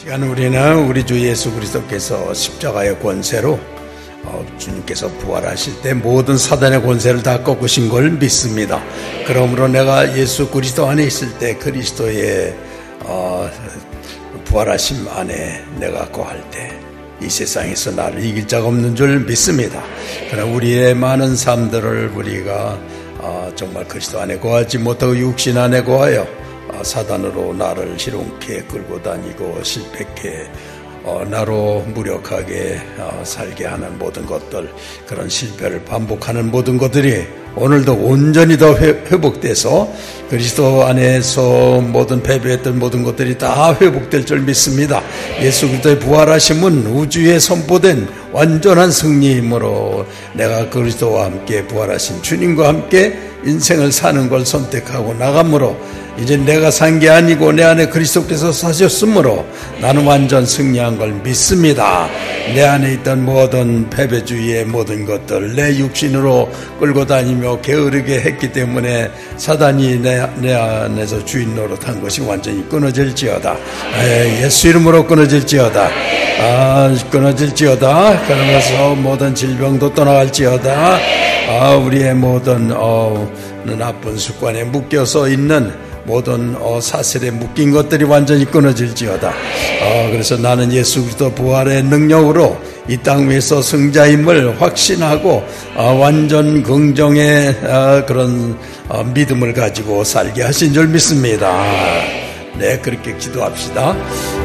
시간 우리는 우리 주 예수 그리스도께서 십자가의 권세로 주님께서 부활하실 때 모든 사단의 권세를 다 꺾으신 걸 믿습니다. 그러므로 내가 예수 그리스도 안에 있을 때 그리스도의 부활하심 안에 내가 거할 때 이 세상에서 나를 이길 자가 없는 줄 믿습니다. 그러나 우리의 많은 삶들을 우리가 정말 그리스도 안에 거하지 못하고 육신 안에 거하여 사단으로 나를 희롱케 끌고 다니고 실패케 나로 무력하게 살게 하는 모든 것들, 그런 실패를 반복하는 모든 것들이 오늘도 온전히 더 회복돼서 그리스도 안에서 모든 패배했던 모든 것들이 다 회복될 줄 믿습니다. 예수 그리스도의 부활하심은 우주에 선포된 완전한 승리이므로 내가 그리스도와 함께 부활하신 주님과 함께 인생을 사는 걸 선택하고 나가므로 이제 내가 산 게 아니고 내 안에 그리스도께서 사셨으므로 나는 완전 승리한 걸 믿습니다. 내 안에 있던 모든 패배주의의 모든 것들 내 육신으로 끌고 다니며 게으르게 했기 때문에 사단이 내 안에서 주인 노릇한 것이 완전히 끊어질지어다. 예수 이름으로 끊어질지어다. 끊어질지어다. 그러면서 모든 질병도 떠나갈지어다. 우리의 모든 나쁜 습관에 묶여서 있는 모든 사슬에 묶인 것들이 완전히 끊어질지어다. 그래서 나는 예수 그리스도 부활의 능력으로 이 땅 위에서 승자임을 확신하고 완전 긍정의 그런 믿음을 가지고 살게 하신 줄 믿습니다. 네, 그렇게 기도합시다.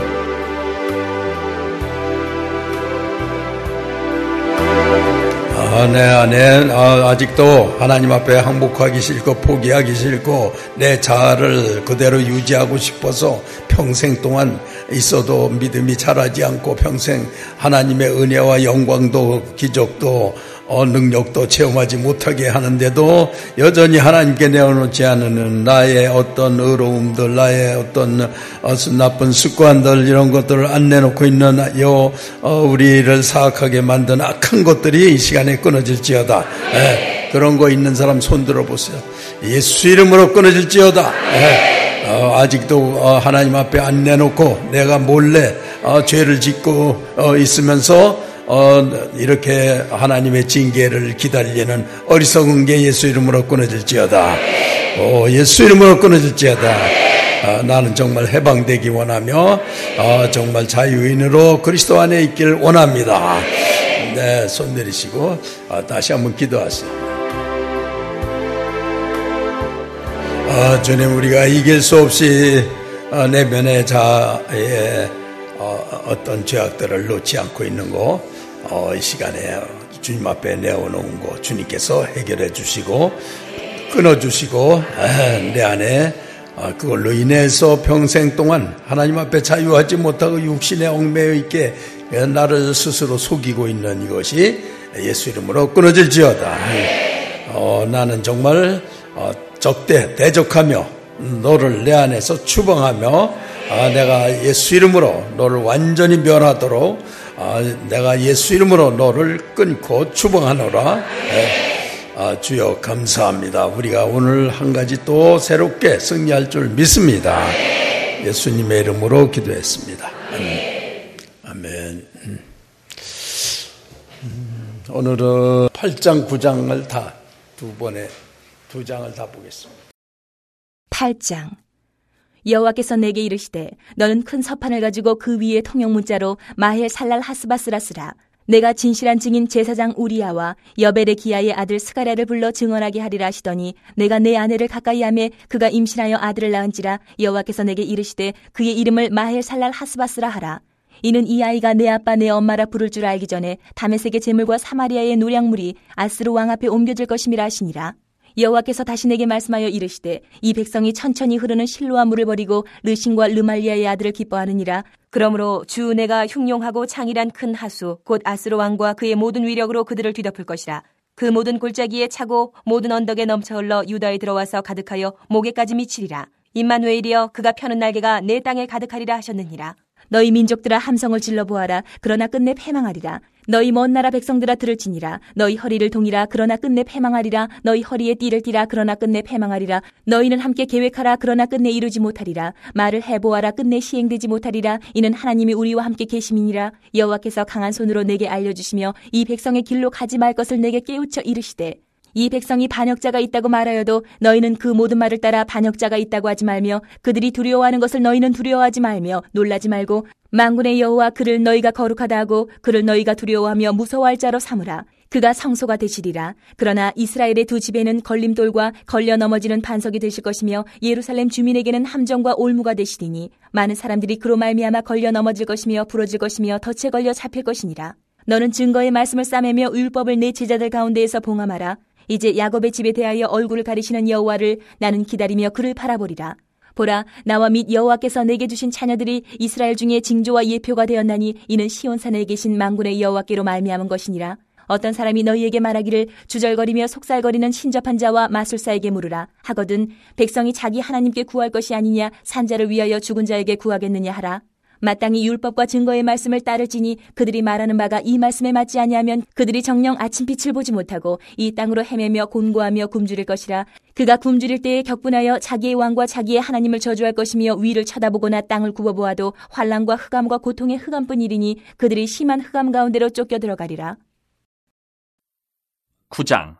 내 안에 아직도 하나님 앞에 항복하기 싫고 포기하기 싫고 내 자아를 그대로 유지하고 싶어서 평생 동안 있어도 믿음이 자라지 않고 평생 하나님의 은혜와 영광도 기적도 능력도 체험하지 못하게 하는데도 여전히 하나님께 내어놓지 않는 나의 어떤 의로움들, 나의 어떤 나쁜 습관들, 이런 것들을 안 내놓고 있는 우리를 사악하게 만든 악한 것들이 이 시간에 끊어질지어다. 그런 거 있는 사람 손 들어보세요. 예수 이름으로 끊어질지어다. 아직도 하나님 앞에 안 내놓고 내가 몰래 죄를 짓고 있으면서 이렇게 하나님의 징계를 기다리는 어리석은 게 예수 이름으로 끊어질지어다. 예수 이름으로 끊어질지어다. 나는 정말 해방되기 원하며 정말 자유인으로 그리스도 안에 있기를 원합니다. 네, 손 내리시고 다시 한번 기도하세요. 주님, 우리가 이길 수 없이 내면의 자아의 어떤 죄악들을 놓지 않고 있는 거, 이 시간에 주님 앞에 내어놓은 거 주님께서 해결해 주시고 끊어주시고 내 안에 그걸로 인해서 평생 동안 하나님 앞에 자유하지 못하고 육신에 얽매여 있게 나를 스스로 속이고 있는 이것이 예수 이름으로 끊어질지어다. 나는 정말 대적하며 너를 내 안에서 추방하며 내가 예수 이름으로 너를 완전히 멸하도록 내가 예수 이름으로 너를 끊고 추방하노라. 주여 감사합니다. 우리가 오늘 한 가지 또 새롭게 승리할 줄 믿습니다. 예수님의 이름으로 기도했습니다. 아멘. 오늘은 8장 9장을 다 두 장을 다 보겠습니다. 8장. 여호와께서 내게 이르시되 너는 큰 서판을 가지고 그 위에 통역 문자로 마헬 살랄 하스바스라 쓰라. 내가 진실한 증인 제사장 우리야와 여벨의 기야의 아들 스가랴를 불러 증언하게 하리라 하시더니 내가 내 아내를 가까이 하매 그가 임신하여 아들을 낳은지라. 여호와께서 내게 이르시되 그의 이름을 마헬 살랄 하스바스라 하라. 이는 이 아이가 내 아빠 내 엄마라 부를 줄 알기 전에 다메섹의 제물과 사마리아의 노량물이 아스루 왕 앞에 옮겨질 것임이라 하시니라. 여호와께서 다시 내게 말씀하여 이르시되 이 백성이 천천히 흐르는 실로아 물을 버리고 르신과 르말리아의 아들을 기뻐하느니라. 그러므로 주 내가 흉용하고 창일한 큰 하수 곧 아스루 왕과 그의 모든 위력으로 그들을 뒤덮을 것이라. 그 모든 골짜기에 차고 모든 언덕에 넘쳐 흘러 유다에 들어와서 가득하여 목에까지 미치리라. 임마누엘이여 그가 펴는 날개가 내 땅에 가득하리라 하셨느니라. 너희 민족들아 함성을 질러 보아라. 그러나 끝내 패망하리라. 너희 먼 나라 백성들아 들을지니라. 너희 허리를 동이라. 그러나 끝내 패망하리라. 너희 허리에 띠를 띠라. 그러나 끝내 패망하리라. 너희는 함께 계획하라. 그러나 끝내 이루지 못하리라. 말을 해보아라. 끝내 시행되지 못하리라. 이는 하나님이 우리와 함께 계심이니라. 여호와께서 강한 손으로 내게 알려주시며 이 백성의 길로 가지 말 것을 내게 깨우쳐 이르시되 이 백성이 반역자가 있다고 말하여도 너희는 그 모든 말을 따라 반역자가 있다고 하지 말며 그들이 두려워하는 것을 너희는 두려워하지 말며 놀라지 말고 만군의 여호와 그를 너희가 거룩하다 하고 그를 너희가 두려워하며 무서워할 자로 삼으라. 그가 성소가 되시리라. 그러나 이스라엘의 두 집에는 걸림돌과 걸려 넘어지는 반석이 되실 것이며 예루살렘 주민에게는 함정과 올무가 되시리니 많은 사람들이 그로 말미암아 걸려 넘어질 것이며 부러질 것이며 덫에 걸려 잡힐 것이니라. 너는 증거의 말씀을 싸매며 율법을 내 제자들 가운데에서 봉함하라. 이제 야곱의 집에 대하여 얼굴을 가리시는 여호와를 나는 기다리며 그를 바라보리라. 보라, 나와 및 여호와께서 내게 주신 자녀들이 이스라엘 중에 징조와 예표가 되었나니 이는 시온산에 계신 만군의 여호와께로 말미암은 것이니라. 어떤 사람이 너희에게 말하기를 주절거리며 속살거리는 신접한 자와 마술사에게 물으라 하거든 백성이 자기 하나님께 구할 것이 아니냐 산자를 위하여 죽은 자에게 구하겠느냐 하라. 마땅히 율법과 증거의 말씀을 따를지니 그들이 말하는 바가 이 말씀에 맞지 아니하면 그들이 정녕 아침빛을 보지 못하고 이 땅으로 헤매며 곤고하며 굶주릴 것이라. 그가 굶주릴 때에 격분하여 자기의 왕과 자기의 하나님을 저주할 것이며 위를 쳐다보거나 땅을 굽어보아도 환난과 흑암과 고통의 흑암뿐이리니 그들이 심한 흑암 가운데로 쫓겨 들어가리라. 9장.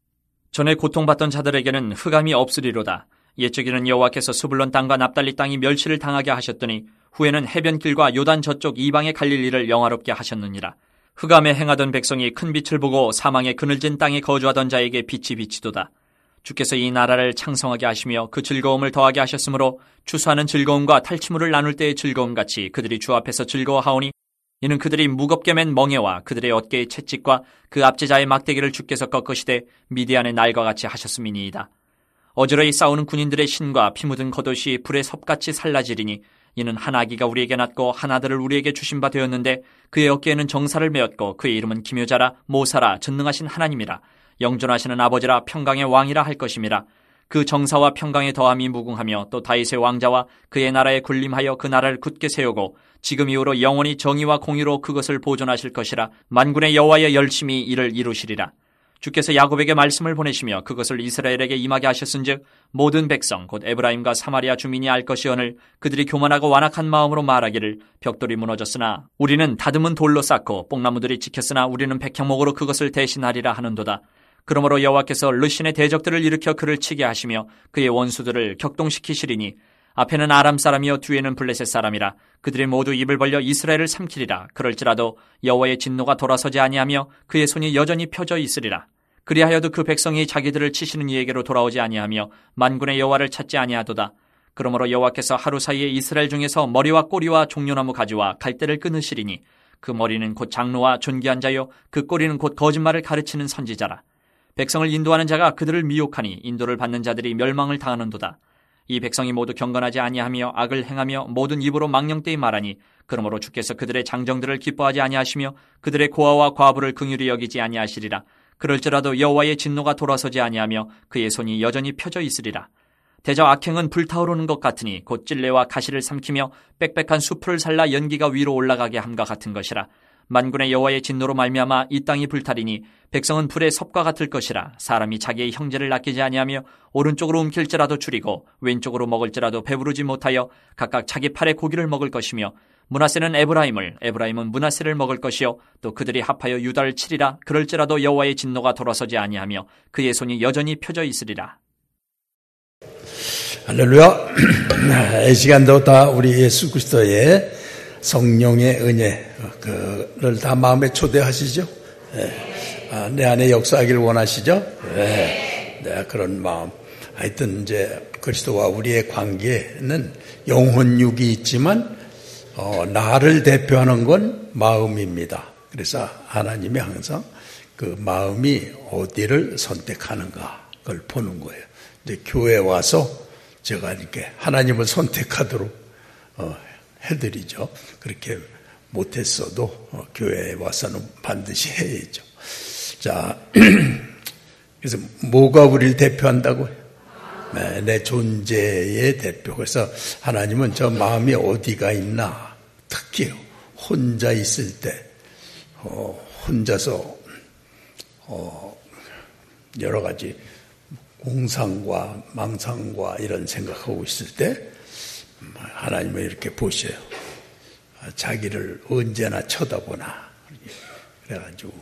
전에 고통받던 자들에게는 흑암이 없으리로다. 옛적에는 여호와께서 스불론 땅과 납달리 땅이 멸시를 당하게 하셨더니 후에는 해변길과 요단 저쪽 이방의 갈릴리를 영화롭게 하셨느니라. 흑암에 행하던 백성이 큰 빛을 보고 사망의 그늘진 땅에 거주하던 자에게 빛이 비치도다. 주께서 이 나라를 창성하게 하시며 그 즐거움을 더하게 하셨으므로 추수하는 즐거움과 탈취물을 나눌 때의 즐거움같이 그들이 주 앞에서 즐거워하오니 이는 그들이 무겁게 맨 멍에와 그들의 어깨의 채찍과 그 압제자의 막대기를 주께서 꺾으시되 미디안의 날과 같이 하셨음이니이다. 어지러이 싸우는 군인들의 신과 피 묻은 겉옷이 불에 섭같이 살라지리니 이는 한 아기가 우리에게 낳고 한 아들을 우리에게 주신 바 되었는데 그의 어깨에는 정사를 메었고 그의 이름은 기묘자라 모사라 전능하신 하나님이라 영존하시는 아버지라 평강의 왕이라 할 것임이라. 그 정사와 평강의 더함이 무궁하며 또 다윗의 왕자와 그의 나라에 군림하여 그 나라를 굳게 세우고 지금 이후로 영원히 정의와 공의로 그것을 보존하실 것이라. 만군의 여호와의 열심히 이를 이루시리라. 주께서 야곱에게 말씀을 보내시며 그것을 이스라엘에게 임하게 하셨은즉 모든 백성 곧 에브라임과 사마리아 주민이 알 것이오늘 그들이 교만하고 완악한 마음으로 말하기를 벽돌이 무너졌으나 우리는 다듬은 돌로 쌓고 뽕나무들이 지켰으나 우리는 백향목으로 그것을 대신하리라 하는도다. 그러므로 여호와께서 르신의 대적들을 일으켜 그를 치게 하시며 그의 원수들을 격동시키시리니 앞에는 아람 사람이요 뒤에는 블레셋 사람이라. 그들이 모두 입을 벌려 이스라엘을 삼키리라. 그럴지라도 여호와의 진노가 돌아서지 아니하며 그의 손이 여전히 펴져 있으리라. 그리하여도 그 백성이 자기들을 치시는 이에게로 돌아오지 아니하며 만군의 여호와를 찾지 아니하도다. 그러므로 여호와께서 하루 사이에 이스라엘 중에서 머리와 꼬리와 종려나무 가지와 갈대를 끊으시리니 그 머리는 곧 장로와 존귀한 자요 그 꼬리는 곧 거짓말을 가르치는 선지자라. 백성을 인도하는 자가 그들을 미혹하니 인도를 받는 자들이 멸망을 당하는도다. 이 백성이 모두 경건하지 아니하며 악을 행하며 모든 입으로 망령되이 말하니 그러므로 주께서 그들의 장정들을 기뻐하지 아니하시며 그들의 고아와 과부를 긍휼히 여기지 아니하시리라. 그럴지라도 여호와의 진노가 돌아서지 아니하며 그의 손이 여전히 펴져 있으리라. 대저 악행은 불타오르는 것 같으니 곧 찔레와 가시를 삼키며 빽빽한 숲을 살라 연기가 위로 올라가게 함과 같은 것이라. 만군의 여호와의 진노로 말미암아 이 땅이 불타리니 백성은 불의 섭과 같을 것이라. 사람이 자기의 형제를 아끼지 아니하며 오른쪽으로 움킬지라도 줄이고 왼쪽으로 먹을지라도 배부르지 못하여 각각 자기 팔의 고기를 먹을 것이며 므낫세는 에브라임은 므낫세를 먹을 것이요 또 그들이 합하여 유다를 치리라. 그럴지라도 여호와의 진노가 돌아서지 아니하며 그의 손이 여전히 펴져 있으리라. 할렐루야. 이 시간도 다 우리 예수 그리스도의 성령의 은혜를 다 마음에 초대하시죠? 내 안에 역사하기를 원하시죠? 네, 그런 마음. 하여튼 이제 그리스도와 우리의 관계는 영혼육이 있지만 나를 대표하는 건 마음입니다. 그래서 하나님이 항상 그 마음이 어디를 선택하는가 그걸 보는 거예요. 이제 교회에 와서 제가 이렇게 하나님을 선택하도록 해드리죠. 그렇게 못했어도 교회에 와서는 반드시 해야죠. 자, 그래서 뭐가 우리를 대표한다고요? 내 존재의 대표. 그래서 하나님은 저 마음이 어디가 있나 특히 혼자 있을 때, 혼자서 여러 가지 공상과 망상과 이런 생각하고 있을 때 하나님은 이렇게 보셔요. 자기를 언제나 쳐다보나. 그래가지고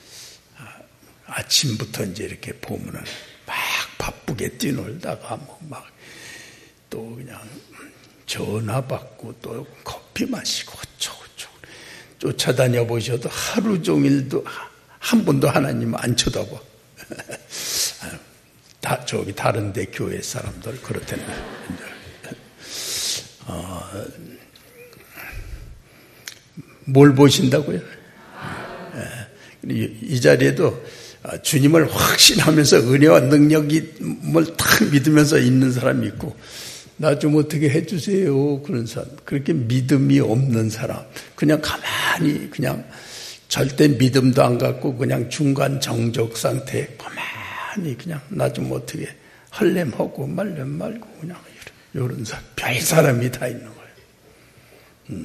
아침부터 이제 이렇게 보면은 막 바쁘게 뛰놀다가 막 또 그냥 전화 받고 또 커피 마시고 어쩌고저쩌고 쫓아다녀 보셔도 하루 종일도 한 번도 하나님 안 쳐다봐. 저기 다른데 교회 사람들 그렇다는 뭘 보신다고요? 이 자리에도 주님을 확신하면서 은혜와 능력이 뭘 탁 믿으면서 있는 사람이 있고, 나 좀 어떻게 해주세요 그런 사람, 그렇게 믿음이 없는 사람, 그냥 가만히 그냥 절대 믿음도 안 갖고 그냥 중간 정적 상태에 가만히 그냥 나 좀 어떻게 할렘하고 말렘 말고 그냥 이런 사람, 별 사람이 다 있는 거예요.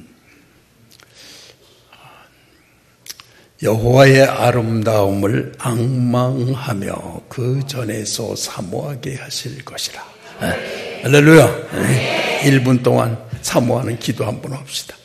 여호와의 아름다움을 앙망하며 그 전에서 사모하게 하실 것이라. 할렐루야. 1분 동안 사모하는 기도 한번 합시다.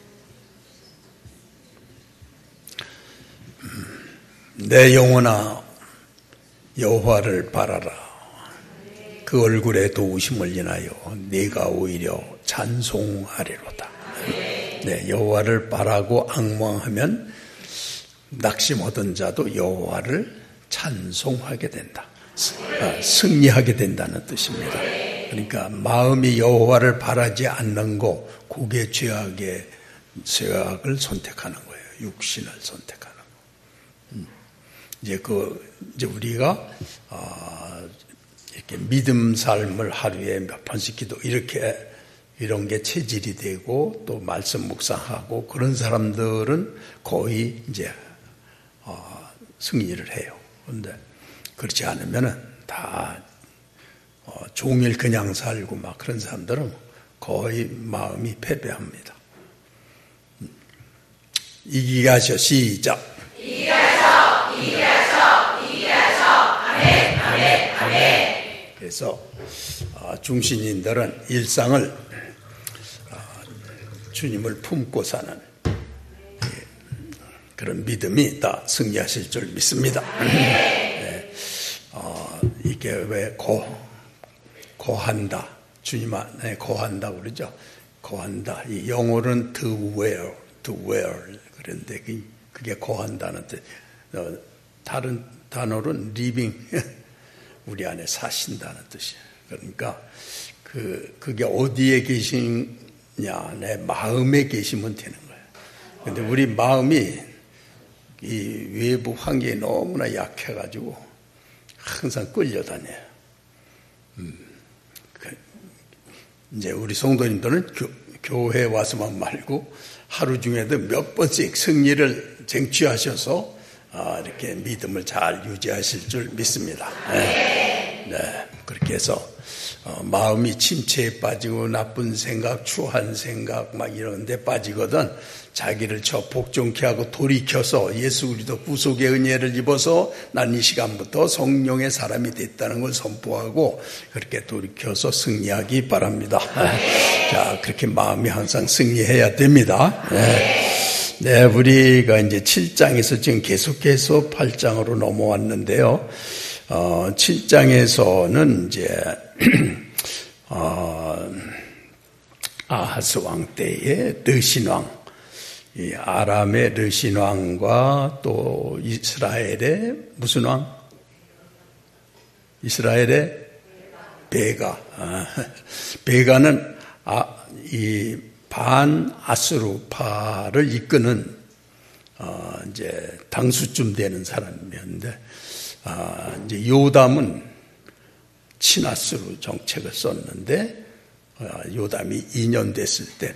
내 영혼아 여호와를 바라라. 그 얼굴에 도우심을 인하여 네가 오히려 찬송하리로다. 네, 여호와를 바라고 앙망하면 낙심하던 자도 여호와를 찬송하게 된다. 승리하게 된다는 뜻입니다. 그러니까 마음이 여호와를 바라지 않는 거, 그게 죄악을 선택하는 거예요. 육신을 선택하는 거. 이제 우리가 이렇게 믿음 삶을 하루에 몇 번씩 기도 이런 게 체질이 되고 또 말씀 묵상하고 그런 사람들은 거의 이제 승리를 해요. 그런데 그렇지 않으면은 다 종일 그냥 살고 막 그런 사람들은 거의 마음이 패배합니다. 이기게 하셔. 시작. 이기게 하셔. 이기게 하셔. 이기게 하셔. 아멘. 아멘. 아멘. 그래서 중신인들은 일상을 주님을 품고 사는 그런 믿음이 다 승리하실 줄 믿습니다. 네. 이게 왜 고한다. 주님 안에 고한다 그러죠. 고한다. 이 영어로는 to wear. 그런데 그게 고한다는 뜻. 다른 단어로는 living. 우리 안에 사신다는 뜻이에요. 그러니까 그게 어디에 계시냐, 내 마음에 계시면 되는 거예요. 근데 우리 마음이 이 외부 환경이 너무나 약해가지고 항상 끌려다녀요. 이제 우리 성도님들은 교회 와서만 말고 하루 중에도 몇 번씩 승리를 쟁취하셔서 이렇게 믿음을 잘 유지하실 줄 믿습니다. 네. 그렇게 해서 마음이 침체에 빠지고 나쁜 생각, 추한 생각 막 이런 데 빠지거든 자기를 복종케 하고 돌이켜서 예수 그리스도 구속의 은혜를 입어서 난 이 시간부터 성령의 사람이 됐다는 걸 선포하고 그렇게 돌이켜서 승리하기 바랍니다. 자, 그렇게 마음이 항상 승리해야 됩니다. 네, 우리가 이제 7장에서 지금 계속해서 8장으로 넘어왔는데요. 7장에서는 이제 아하스 왕 때의 르신왕, 이 아람의 르신왕과 또 이스라엘의 무슨 왕? 이스라엘의 베가. 베가는 이 반아스루파를 이끄는 이제 당수쯤 되는 사람이었는데 이제 요담은 친아스루 정책을 썼는데 요담이 2년 됐을 때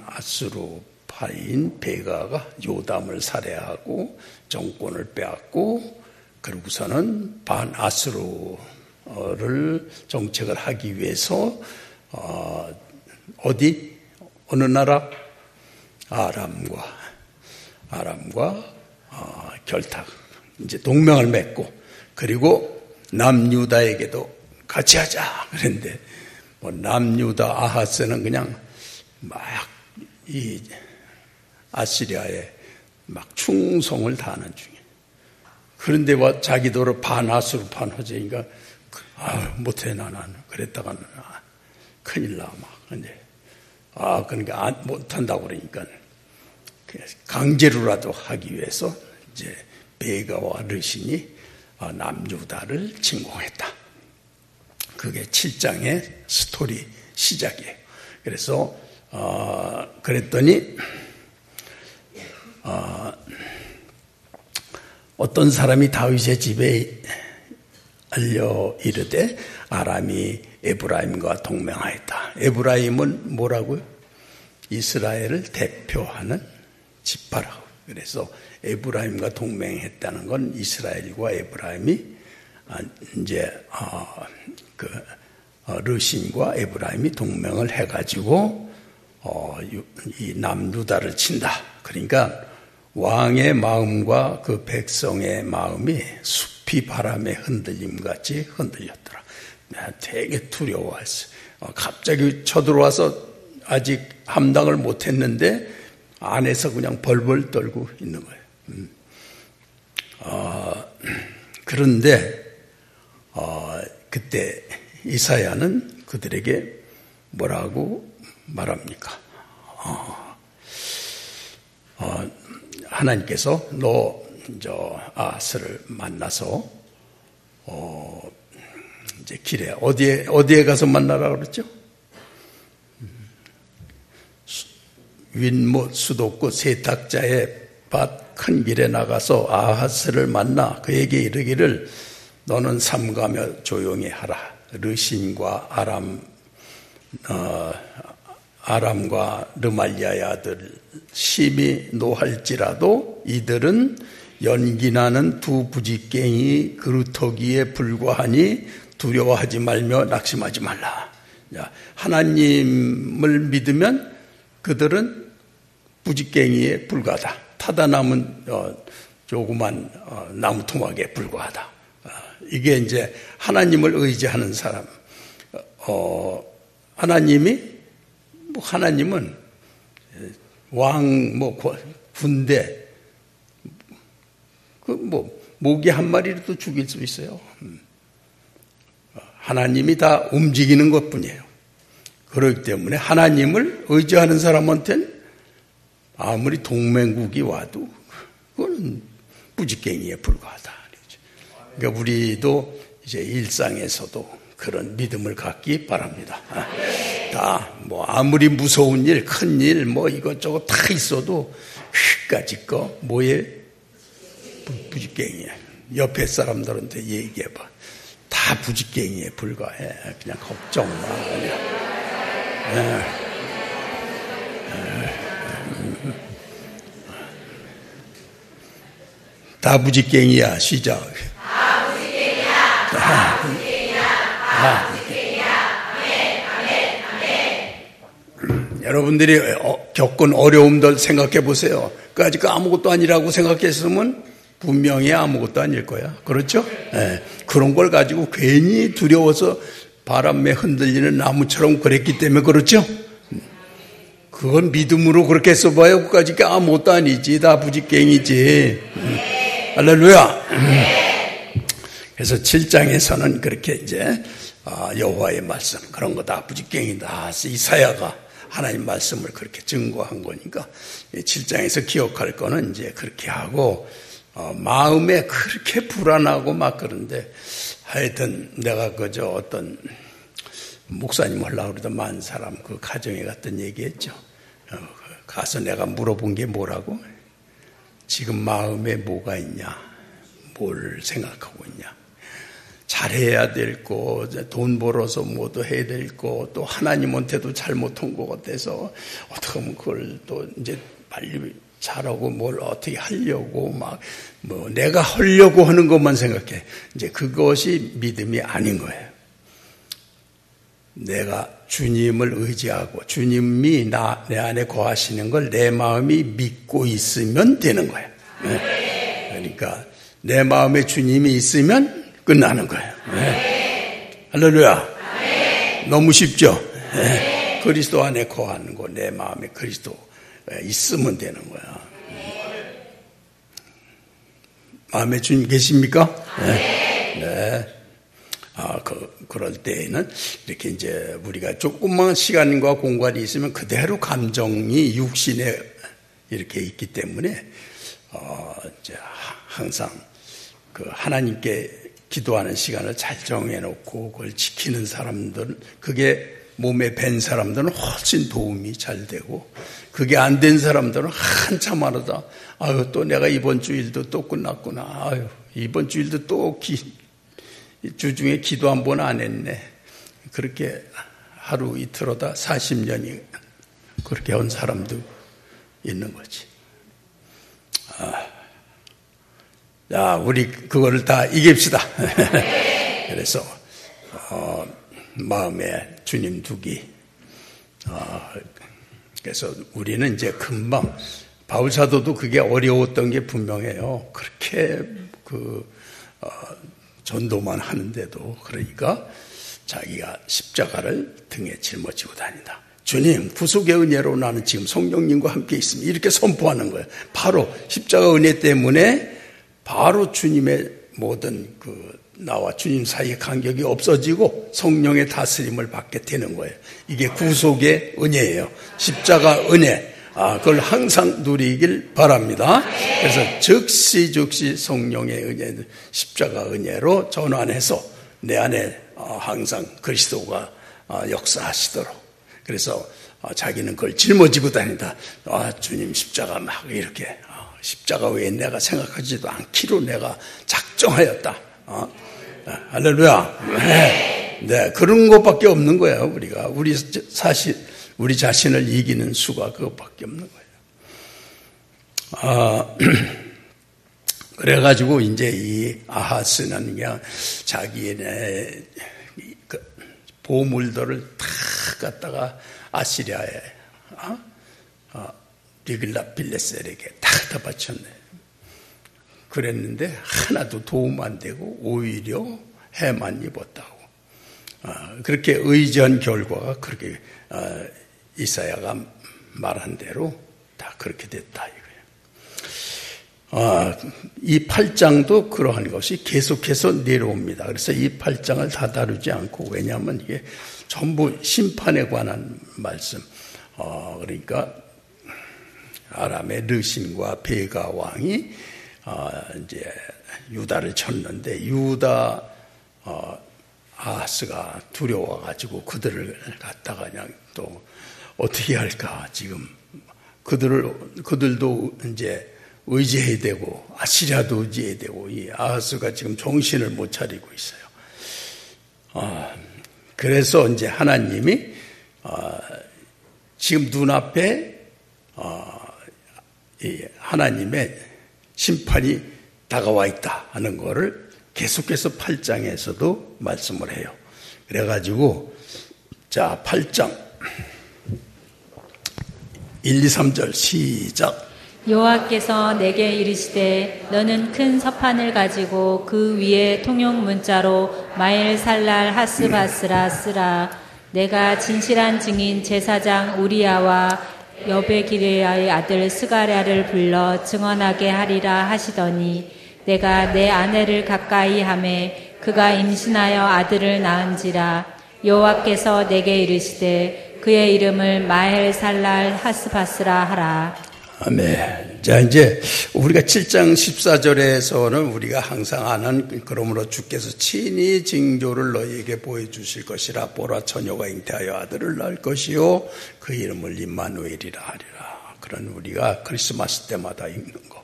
반아스루파인 베가가 요담을 살해하고 정권을 빼앗고 그러고서는 반아스루를 정책을 하기 위해서 어느 나라? 아람과 결탁, 이제 동맹을 맺고, 그리고 남유다에게도 같이 하자 그랬는데, 남유다 아하스는 그냥 막 이 아시리아에 막 충성을 다하는 중에. 그런데 자기도로 반아수르판 허제니까 못해 나는 그랬다가는 큰일 나 막. 근데 그러니까 못한다고 그러니까 강제로라도 하기 위해서 이제 베가와 르신이 남유다를 침공했다. 그게 7장의 스토리 시작이에요. 그래서 그랬더니 어떤 사람이 다윗의 집에 알려 이르되 아람이 에브라임과 동맹하였다. 에브라임은 뭐라고요? 이스라엘을 대표하는 지파라고. 그래서 에브라임과 동맹했다는 건 이스라엘과 에브라임이 이제 르신과 에브라임이 동맹을 해가지고 이 남유다를 친다. 그러니까 왕의 마음과 그 백성의 마음이 숲이 바람에 흔들림같이 흔들렸더라. 되게 두려워했어요. 갑자기 쳐들어와서 아직 함당을 못했는데 안에서 그냥 벌벌 떨고 있는 거예요. 그런데 그때 이사야는 그들에게 뭐라고 말합니까? 하나님께서 아하스를 만나서 이제 길에 어디에 가서 만나라 그랬죠? 윗못 수도구 세탁자의 밭 큰 길에 나가서 아하스를 만나 그에게 이르기를 너는 삼가며 조용히 하라. 르신과 아람과 르말리아의 아들 심이 노할지라도 이들은 연기나는 두 부지깽이 그루터기에 불과하니 두려워하지 말며 낙심하지 말라. 하나님을 믿으면 그들은 부지깽이에 불과하다. 타다 남은 조그만 나무 토막에 불과하다. 이게 이제 하나님을 의지하는 사람. 하나님은 왕, 군대, 모기 한 마리라도 죽일 수 있어요. 하나님이 다 움직이는 것 뿐이에요. 그렇기 때문에 하나님을 의지하는 사람한테는 아무리 동맹국이 와도 그건 부지깽이에 불과하다. 그러니까 우리도 이제 일상에서도 그런 믿음을 갖기 바랍니다. 다 아무리 무서운 일, 큰 일, 이것저것 다 있어도 휘까지 거 뭐에 부지깽이에. 옆에 사람들한테 얘기해봐. 다 부지깽이에 불과해. 그냥 걱정 마. 그냥. 다 부지깽이야. 시작. 다 부지깽이야. 다 부지깽이야. 다 부지깽이야. 아멘, 아멘. 여러분들이 겪은 어려움들 생각해 보세요. 아직 아무것도 아니라고 생각했으면 분명히 아무것도 아닐 거야. 그렇죠? 네. 그런 걸 가지고 괜히 두려워서 바람에 흔들리는 나무처럼 그랬기 때문에 그렇죠? 그건 믿음으로 그렇게 써봐요. 그까짓 게 아무것도 아니지. 다 부지깽이지. 할렐루야. 그래서 7장에서는 그렇게 이제 여호와의 말씀 그런 거 다 부지깽이다. 이사야가 하나님 말씀을 그렇게 증거한 거니까 7장에서 기억할 거는 이제 그렇게 하고 마음에 그렇게 불안하고 막 그런데 하여튼 내가 어떤 목사님 하려고 그러던 만 사람 그 가정에 갔던 얘기했죠. 가서 내가 물어본 게 뭐라고? 지금 마음에 뭐가 있냐? 뭘 생각하고 있냐? 잘해야 될 거, 돈 벌어서 뭐도 해야 될 거, 또 하나님한테도 잘못한 것 같아서 어떻게 하면 그걸 또 이제 빨리 잘하고 뭘 어떻게 하려고 내가 하려고 하는 것만 생각해. 이제 그것이 믿음이 아닌 거예요. 내가 주님을 의지하고 주님이 내 안에 거하시는 걸 내 마음이 믿고 있으면 되는 거예요. 그러니까 내 마음에 주님이 있으면 끝나는 거예요. 할렐루야. 너무 쉽죠? 그리스도 안에 거하는 거, 내 마음에 그리스도 있으면 되는 거야. 마음에 주님 계십니까? 네. 그럴 때에는 이렇게 이제 우리가 조금만 시간과 공간이 있으면 그대로 감정이 육신에 이렇게 있기 때문에, 이제 항상 그 하나님께 기도하는 시간을 잘 정해놓고 그걸 지키는 사람들은, 그게 몸에 밴 사람들은 훨씬 도움이 잘 되고, 그게 안 된 사람들은 한참 하다, 아유, 또 내가 이번 주일도 또 끝났구나. 아유, 이번 주일도 또 주중에 기도 한 번 안 했네. 그렇게 하루 이틀 하다 40년이 그렇게 온 사람도 있는 거지. 자, 우리 그거를 다 이깁시다. 그래서 마음에 주님 두기. 그래서 우리는 이제 금방, 바울 사도도 그게 어려웠던 게 분명해요. 그렇게 전도만 하는데도. 그러니까 자기가 십자가를 등에 짊어지고 다닌다. 주님, 구속의 은혜로 나는 지금 성령님과 함께 있습니다. 이렇게 선포하는 거예요. 바로 십자가 은혜 때문에 바로 주님의 모든 나와 주님 사이의 간격이 없어지고 성령의 다스림을 받게 되는 거예요. 이게 구속의 은혜예요. 십자가 은혜. 그걸 항상 누리길 바랍니다. 그래서 즉시 성령의 은혜, 십자가 은혜로 전환해서 내 안에 항상 그리스도가 역사하시도록. 그래서 자기는 그걸 짊어지고 다닌다. 주님 십자가 막 이렇게 십자가 외에 내가 생각하지도 않기로 내가 작정하였다. 할렐루야. 네, 그런 것밖에 없는 거예요. 우리 자신을 이기는 수가 그것밖에 없는 거예요. 그래가지고 이제 이 아하스는 그냥 자기네 보물들을 다 갖다가 아시리아에 리글라빌레셀에게 다 바쳤네. 그랬는데 하나도 도움 안 되고 오히려 해만 입었다고. 그렇게 의지한 결과가 그렇게 이사야가 말한 대로 다 그렇게 됐다 이거예요. 이 8장도 그러한 것이 계속해서 내려옵니다. 그래서 이 8장을 다 다루지 않고, 왜냐하면 이게 전부 심판에 관한 말씀. 그러니까 아람의 르신과 베가 왕이 이제 유다를 쳤는데, 유다 아하스가 두려워가지고 그들을 갖다가 그냥 또 어떻게 할까, 지금 그들도 이제 의지해야 되고 아시리아도 의지해야 되고, 이 아하스가 지금 정신을 못 차리고 있어요. 그래서 이제 하나님이 지금 눈앞에 이 하나님의 심판이 다가와 있다 하는 거를 계속해서 8장에서도 말씀을 해요. 그래가지고 자, 8장 1, 2, 3절 시작. 여호와께서 내게 이르시되 너는 큰 서판을 가지고 그 위에 통용 문자로 마엘살랄 하스바스라 쓰라. 내가 진실한 증인 제사장 우리야와 여베기레아의 아들 스가랴를 불러 증언하게 하리라 하시더니, 내가 내 아내를 가까이 하매 그가 임신하여 아들을 낳은지라. 여호와께서 내게 이르시되 그의 이름을 마엘살랄 하스바스라 하라. 아멘. 자, 이제 우리가 7장 14절에서는 우리가 항상 아는, 그러므로 주께서 친히 징조를 너희에게 보여주실 것이라. 보라, 처녀가 잉태하여 아들을 낳을 것이요 그 이름을 임마누엘이라 하리라. 그런 우리가 크리스마스 때마다 읽는 거.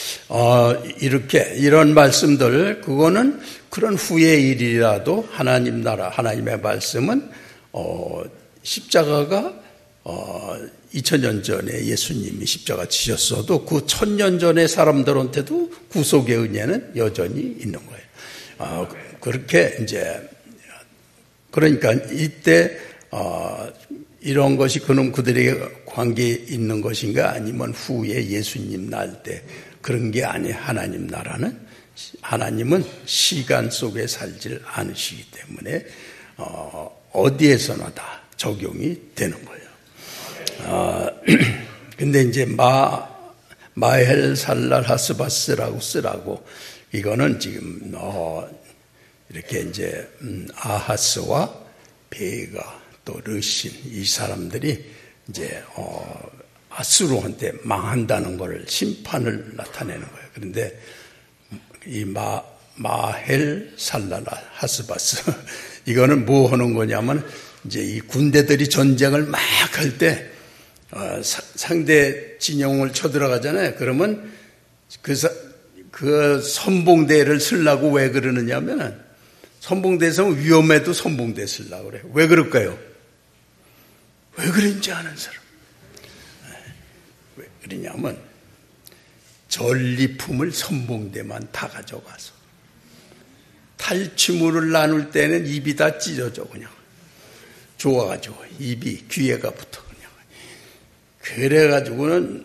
이런 말씀들, 그거는 그런 후의 일이라도 하나님 나라, 하나님의 말씀은 십자가가 2000년 전에 예수님이 십자가 지셨어도 그 1000년 전의 사람들한테도 구속의 은혜는 여전히 있는 거예요. 그렇게 이제, 그러니까 이때 이런 것이 그들에게 관계에 있는 것인가 아니면 후에 예수님 날 때 그런 게 아니에요. 하나님은 시간 속에 살질 않으시기 때문에 어디에서나 다 적용이 되는 거예요. 근데 이제 마헬 살랄 하스바스라고 쓰라고 이거는 지금 이렇게 이제 아하스와 베가 또 르신 이 사람들이 이제 아수르한테 망한다는 걸 심판을 나타내는 거예요. 그런데 이 마헬 살랄 하스바스 이거는 뭐 하는 거냐면 이제 이 군대들이 전쟁을 막 할 때 상대 진영을 쳐들어가잖아요. 그러면 그 선봉대를 쓰려고 왜 그러느냐면은 선봉대에서 위험해도 선봉대 쓰려고 그래요. 왜 그럴까요? 왜 그런지 아는 사람. 왜 그러냐면 전리품을 선봉대만 다 가져가서 탈취물을 나눌 때는 입이 다 찢어져 그냥 좋아가지고 입이 귀에가 붙어 그냥 그래가지고는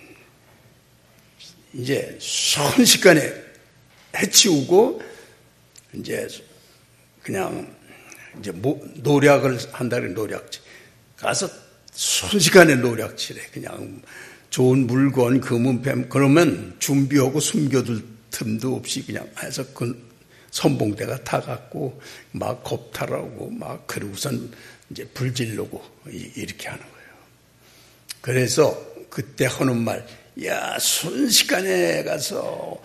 이제 순식간에 해치우고 이제 그냥 이제 노략을 한다 그래. 노략질 가서 순식간에 노략질해. 그냥 좋은 물건 금은뱀 그러면 준비하고 숨겨둘 틈도 없이 그냥 해서 그 선봉대가 타갖고 막 겁탈하고 막 그러고선 이제 불질르고 이렇게 하는 거예요. 그래서 그때 하는 말, 야 순식간에 가서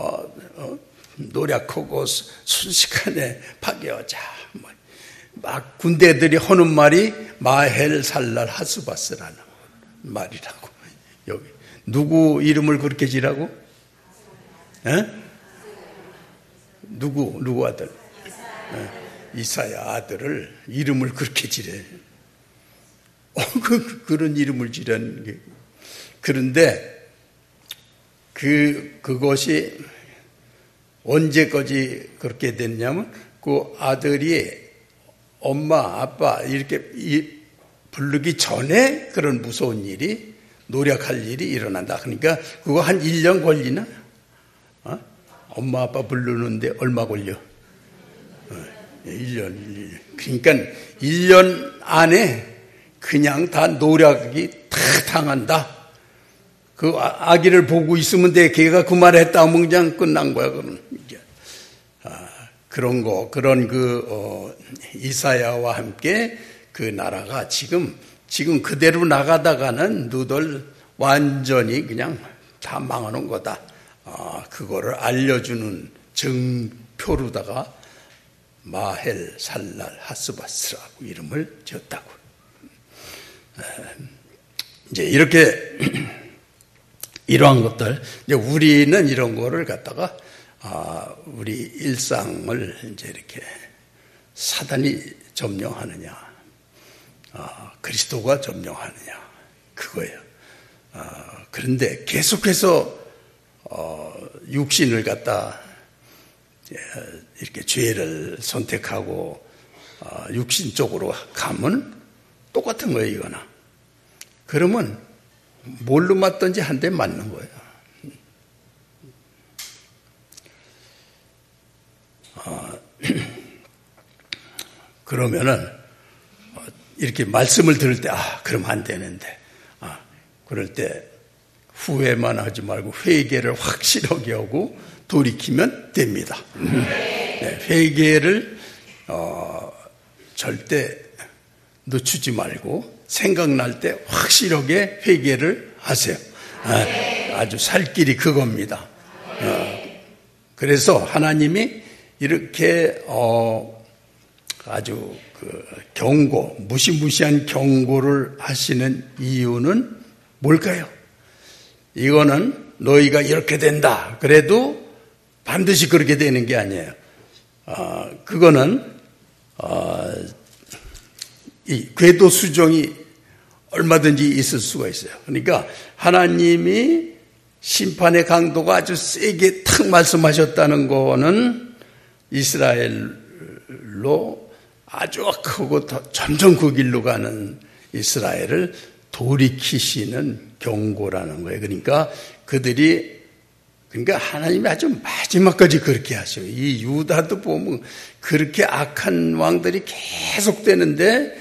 노력하고 순식간에 파괴하자. 막 군대들이 하는 말이 마헬 살랄 하스바스라는 말이라고. 여기 누구 이름을 그렇게 지라고? 에? 누구 아들? 이사야 아들을 이름을 그렇게 지래. 그런 이름을 지라는 게. 그런데 그것이 언제까지 그렇게 됐냐면 그 아들이 엄마 아빠 이렇게 부르기 전에 그런 무서운 일이 노력할 일이 일어난다. 그러니까 그거 한 1년 걸리나? 엄마 아빠 부르는데 얼마 걸려? 1년. 그러니까 1년 안에 그냥 다 노력이 다 당한다. 그 아기를 보고 있으면 돼. 걔가 그 말 했다 하면 그냥 끝난 거야. 그러면 그런 이사야와 함께 그 나라가 지금 그대로 나가다가는 너들 완전히 그냥 다 망하는 거다. 그거를 알려주는 증표로다가 마헬 살랄 하스바스라고 이름을 지었다고. 이제 이렇게 이러한 것들, 이제 우리는 이런 거를 갖다가 우리 일상을 이제 이렇게 사단이 점령하느냐, 그리스도가 점령하느냐, 그거예요. 그런데 계속해서 육신을 갖다 이렇게 죄를 선택하고 육신 쪽으로 가면 똑같은 거예요, 이거나. 그러면 뭘로 맞든지 한 대 맞는 거예요. 그러면은 이렇게 말씀을 들을 때 그럼 안 되는데 그럴 때 후회만 하지 말고 회개를 확실하게 하고 돌이키면 됩니다. 네, 회개를 절대 늦추지 말고 생각날 때 확실하게 회개를 하세요. 아주 살 길이 그겁니다. 그래서 하나님이 이렇게 아주 경고, 무시무시한 경고를 하시는 이유는 뭘까요? 이거는 너희가 이렇게 된다. 그래도 반드시 그렇게 되는 게 아니에요. 그거는 이 궤도 수정이 얼마든지 있을 수가 있어요. 그러니까 하나님이 심판의 강도가 아주 세게 탁 말씀하셨다는 거는 이스라엘로 아주 크고 점점 그 길로 가는 이스라엘을 돌이키시는 경고라는 거예요. 그러니까 하나님이 아주 마지막까지 그렇게 하셔요. 이 유다도 보면 그렇게 악한 왕들이 계속되는데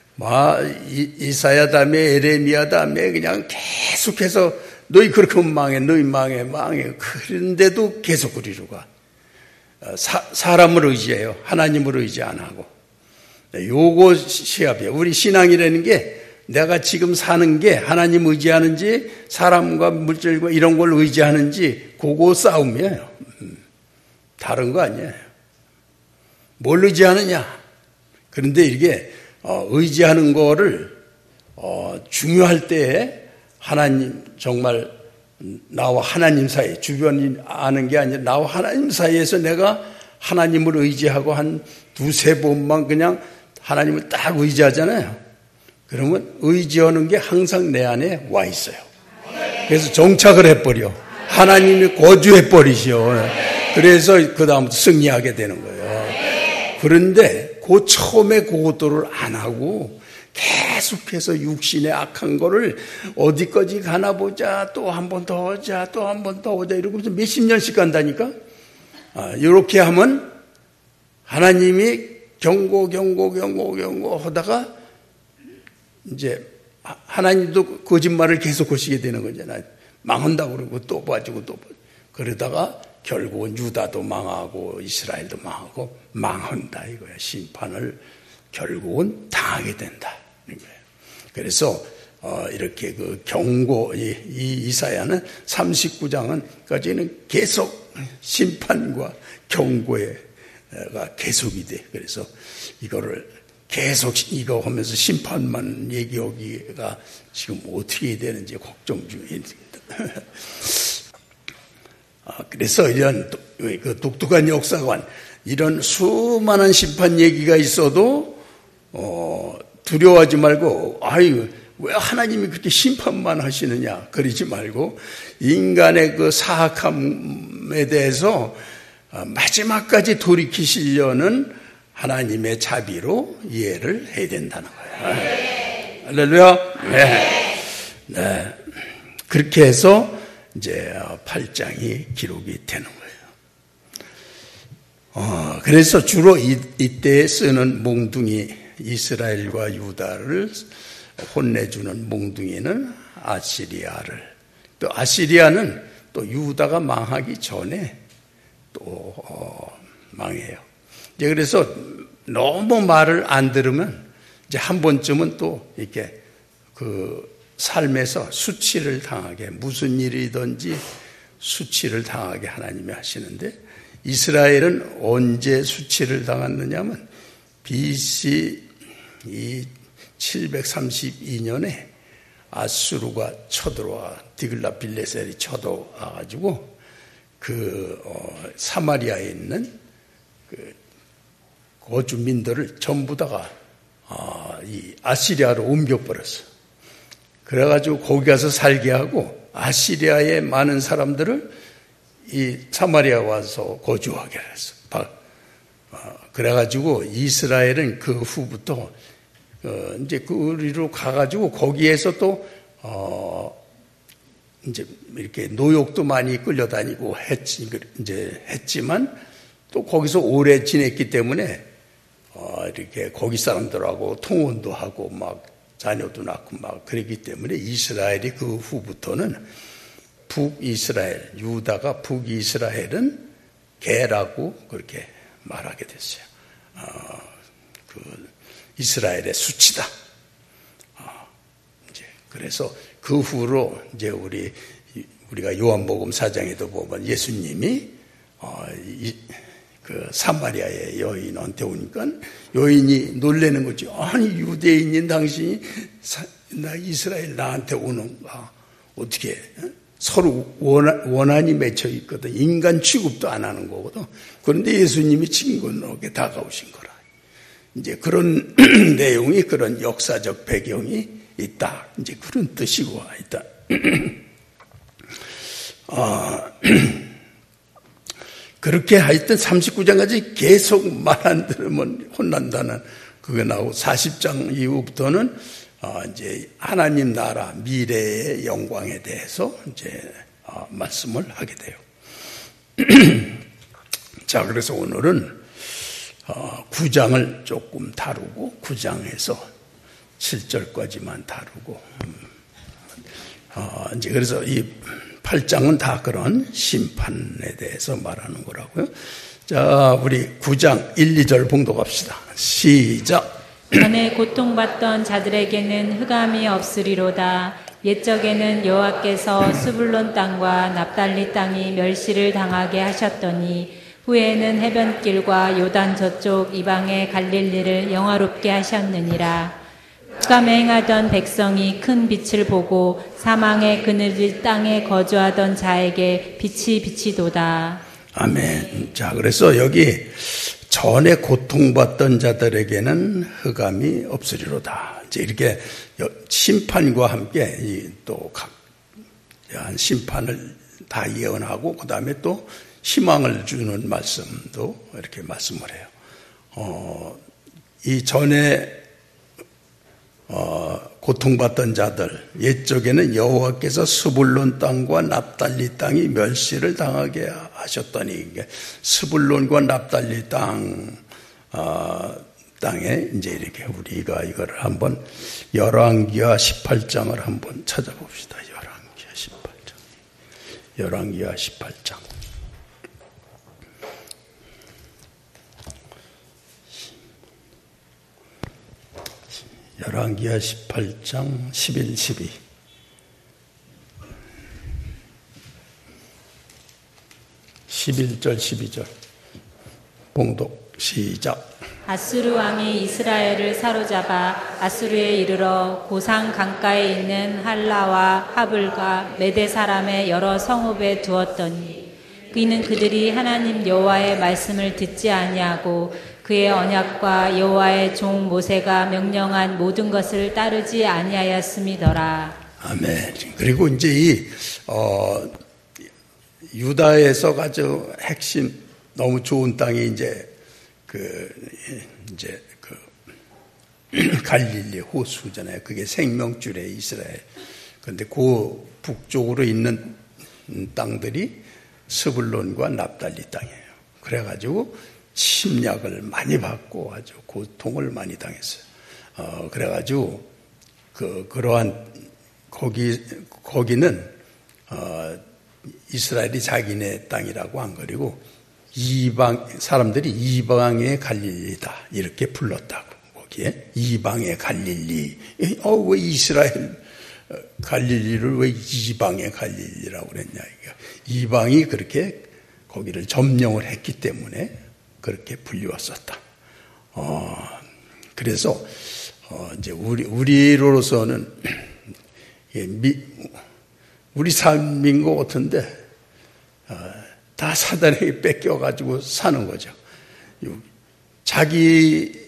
이사야 다음에 에레미야 다음에 그냥 계속해서 너희 그렇게 하면 망해, 너희 망해. 그런데도 계속 그리로 가. 사람을 의지해요. 하나님을 의지 안 하고. 요거 시합이에요. 우리 신앙이라는 게 내가 지금 사는 게 하나님 의지하는지 사람과 물질과 이런 걸 의지하는지 그거 싸움이에요. 다른 거 아니에요. 뭘 의지하느냐. 그런데 이게 의지하는 거를 중요할 때에 하나님 정말 나와 하나님 사이 주변이 아는 게 아니라 나와 하나님 사이에서 내가 하나님을 의지하고 한 두세 번만 그냥 하나님을 딱 의지하잖아요. 그러면 의지하는 게 항상 내 안에 와 있어요. 그래서 정착을 해버려. 하나님이 거주해버리시오. 그래서 그 다음부터 승리하게 되는 거예요. 그런데 그 처음에 그것들을 안 하고 계속해서 육신의 악한 거를 어디까지 가나 보자, 또 한 번 더 하자, 또 한 번 더 오자 이러고서 몇십 년씩 간다니까. 이렇게 하면 하나님이 경고 하다가 이제 하나님도 거짓말을 계속 하시게 되는 거잖아요. 망한다고 그러고 또 빠지고 그러다가 결국은 유다도 망하고 이스라엘도 망하고 망한다 이거야. 심판을 결국은 당하게 된다 이거예요. 그래서 이렇게 그 경고 이 이사야는 39장은까지는 계속 심판과 경고가 계속이 돼. 그래서 이거를 계속 이거 하면서 심판만 얘기하기가 지금 어떻게 되는지 걱정 중입니다. 그래서 이런 그 독특한 역사관 이런 수많은 심판 얘기가 있어도 두려워하지 말고 왜 하나님이 그렇게 심판만 하시느냐 그러지 말고 인간의 그 사악함에 대해서 마지막까지 돌이키시려는 하나님의 자비로 이해를 해야 된다는 거예요. 할렐루야. 네. 그렇게 해서 이제 8장이 기록이 되는 거예요. 그래서 주로 이때 쓰는 몽둥이 이스라엘과 유다를 혼내주는 몽둥이는 아시리아를 또 아시리아는 또 유다가 망하기 전에 또 망해요. 이제 그래서 너무 말을 안 들으면 이제 한 번쯤은 또 이렇게 그 삶에서 수치를 당하게 무슨 일이든지 수치를 당하게 하나님이 하시는데 이스라엘은 언제 수치를 당했느냐면 BC 732년에 아수르가 쳐들어와 디글라빌레셀이 쳐들어와가지고 그 사마리아에 있는 그 거주민들을 전부 다가 이 아시리아로 옮겨버렸어. 그래가지고 거기 가서 살게 하고 아시리아의 많은 사람들을 이 사마리아 와서 거주하게 했어. 그래가지고 이스라엘은 그 후부터 이제 그리로 가가지고 거기에서 또 이제 이렇게 노역도 많이 끌려다니고 했지만 또 거기서 오래 지냈기 때문에 이렇게 거기 사람들하고 통혼도 하고 막 자녀도 낳고 막 그랬기 때문에 이스라엘이 그 후부터는 북이스라엘, 유다가 북이스라엘은 개라고 그렇게 말하게 됐어요. 그 이스라엘의 수치다. 이제 그래서 그 후로 이제 우리가 요한복음 4장에도 보면 예수님이 그 사마리아의 여인한테 오니까 여인이 놀라는 거지. 아니 유대인인 당신이 나 이스라엘 나한테 오는가? 어떻게 서로 원한이 맺혀 있거든. 인간 취급도 안 하는 거거든. 그런데 예수님이 친근하게 다가오신 거라. 이제 그런 내용이 그런 역사적 배경이 있다. 이제 그런 뜻이고 있다. 그렇게 하여튼 39장까지 계속 말 안 들으면 혼난다는 그게 나오고 40장 이후부터는 이제 하나님 나라 미래의 영광에 대해서 이제 말씀을 하게 돼요. 자, 그래서 오늘은 9장을 조금 다루고 9장에서 7절까지만 다루고 이제 그래서 이 8장은 다 그런 심판에 대해서 말하는 거라고요. 자, 우리 9장 1, 2절 봉독합시다. 시작. 전에 고통받던 자들에게는 흑암이 없으리로다. 옛적에는 여호와께서 스불론 땅과 납달리 땅이 멸시를 당하게 하셨더니 후에는 해변길과 요단 저쪽 이방의 갈릴리를 영화롭게 하셨느니라. 흑암에 행하던 백성이 큰 빛을 보고 사망의 그늘질 땅에 거주하던 자에게 빛이 비치도다. 아멘. 자, 그래서 여기 전에 고통받던 자들에게는 흑암이 없으리로다. 이제 이렇게 심판과 함께 또 각 심판을 다 예언하고 그 다음에 또 희망을 주는 말씀도 이렇게 말씀을 해요. 이 전에 고통받던 자들, 옛적에는 여호와께서 스불론 땅과 납달리 땅이 멸시를 당하게 하셨더니, 스불론과 납달리 땅에 이제 이렇게 우리가 이거를 한번 열왕기하 18장을 한번 찾아봅시다. 열왕기하 18장. 열왕기하 18장 11, 12. 11절, 12절. 봉독 시작. 아수르 왕이 이스라엘을 사로잡아 아수르에 이르러 고상 강가에 있는 할라와 하블과 메대 사람의 여러 성읍에 두었더니 이는 그들이 하나님 여호와의 말씀을 듣지 아니하고 그의 언약과 여호와의 종 모세가 명령한 모든 것을 따르지 아니하였음이더라. 아멘. 그리고 이제 이 유다에서 아주 핵심 너무 좋은 땅이 이제 갈릴리 호수잖아요. 그게 생명줄의 이스라엘. 그런데 그 북쪽으로 있는 땅들이 스불론과 납달리 땅이에요. 그래가지고 침략을 많이 받고 아주 고통을 많이 당했어요. 그래가지고 그러한 거기는 이스라엘이 자기네 땅이라고 안 그리고 이방 사람들이 이방의 갈릴리다 이렇게 불렀다고. 거기에 이방의 갈릴리. 왜 이스라엘 갈릴리를 왜 이방의 갈릴리라고 그랬냐. 이방이 그렇게 거기를 점령을 했기 때문에 그렇게 불리웠었다. 그래서 이제 우리로서는 우리 삶인 것 같은데 다 사단에게 뺏겨가지고 사는 거죠. 자기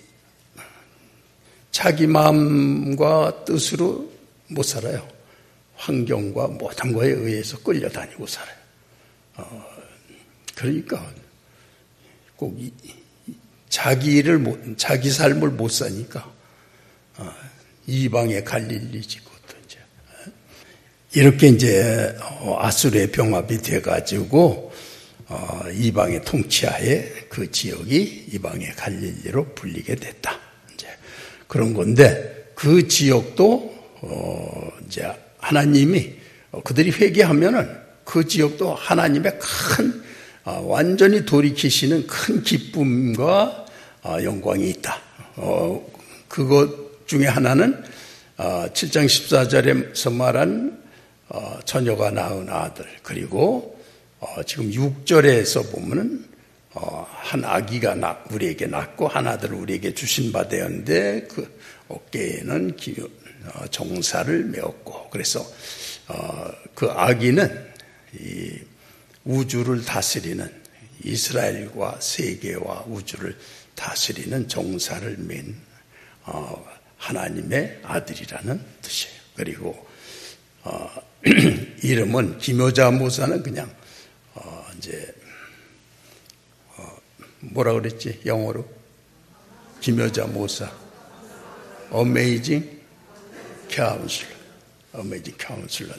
마음과 뜻으로 못 살아요. 환경과 모든 거에 의해서 끌려다니고 살아요. 그러니까 꼭 자기 삶을 못 사니까 이방의 갈릴리지 그것도 이제 이렇게 이제 아수르의 병합이 돼가지고 이방의 통치하에 그 지역이 이방의 갈릴리로 불리게 됐다. 이제 그런 건데 그 지역도 이제 하나님이 그들이 회개하면은 그 지역도 하나님의 큰 완전히 돌이키시는 큰 기쁨과 영광이 있다. 그것 중에 하나는 7장 14절에서 말한 처녀가 낳은 아들, 그리고 지금 6절에서 보면은 한 아기가 우리에게 낳고 한 아들을 우리에게 주신 바 되었는데 그 어깨에는 정사를 메었고, 그래서 그 아기는 이 우주를 다스리는, 이스라엘과 세계와 우주를 다스리는 정사를 맨 하나님의 아들이라는 뜻이에요. 그리고 이름은 김효자 모사는 그냥 이제 뭐라 그랬지? 영어로 기묘자 모사. Amazing Counselor. Amazing Counselor.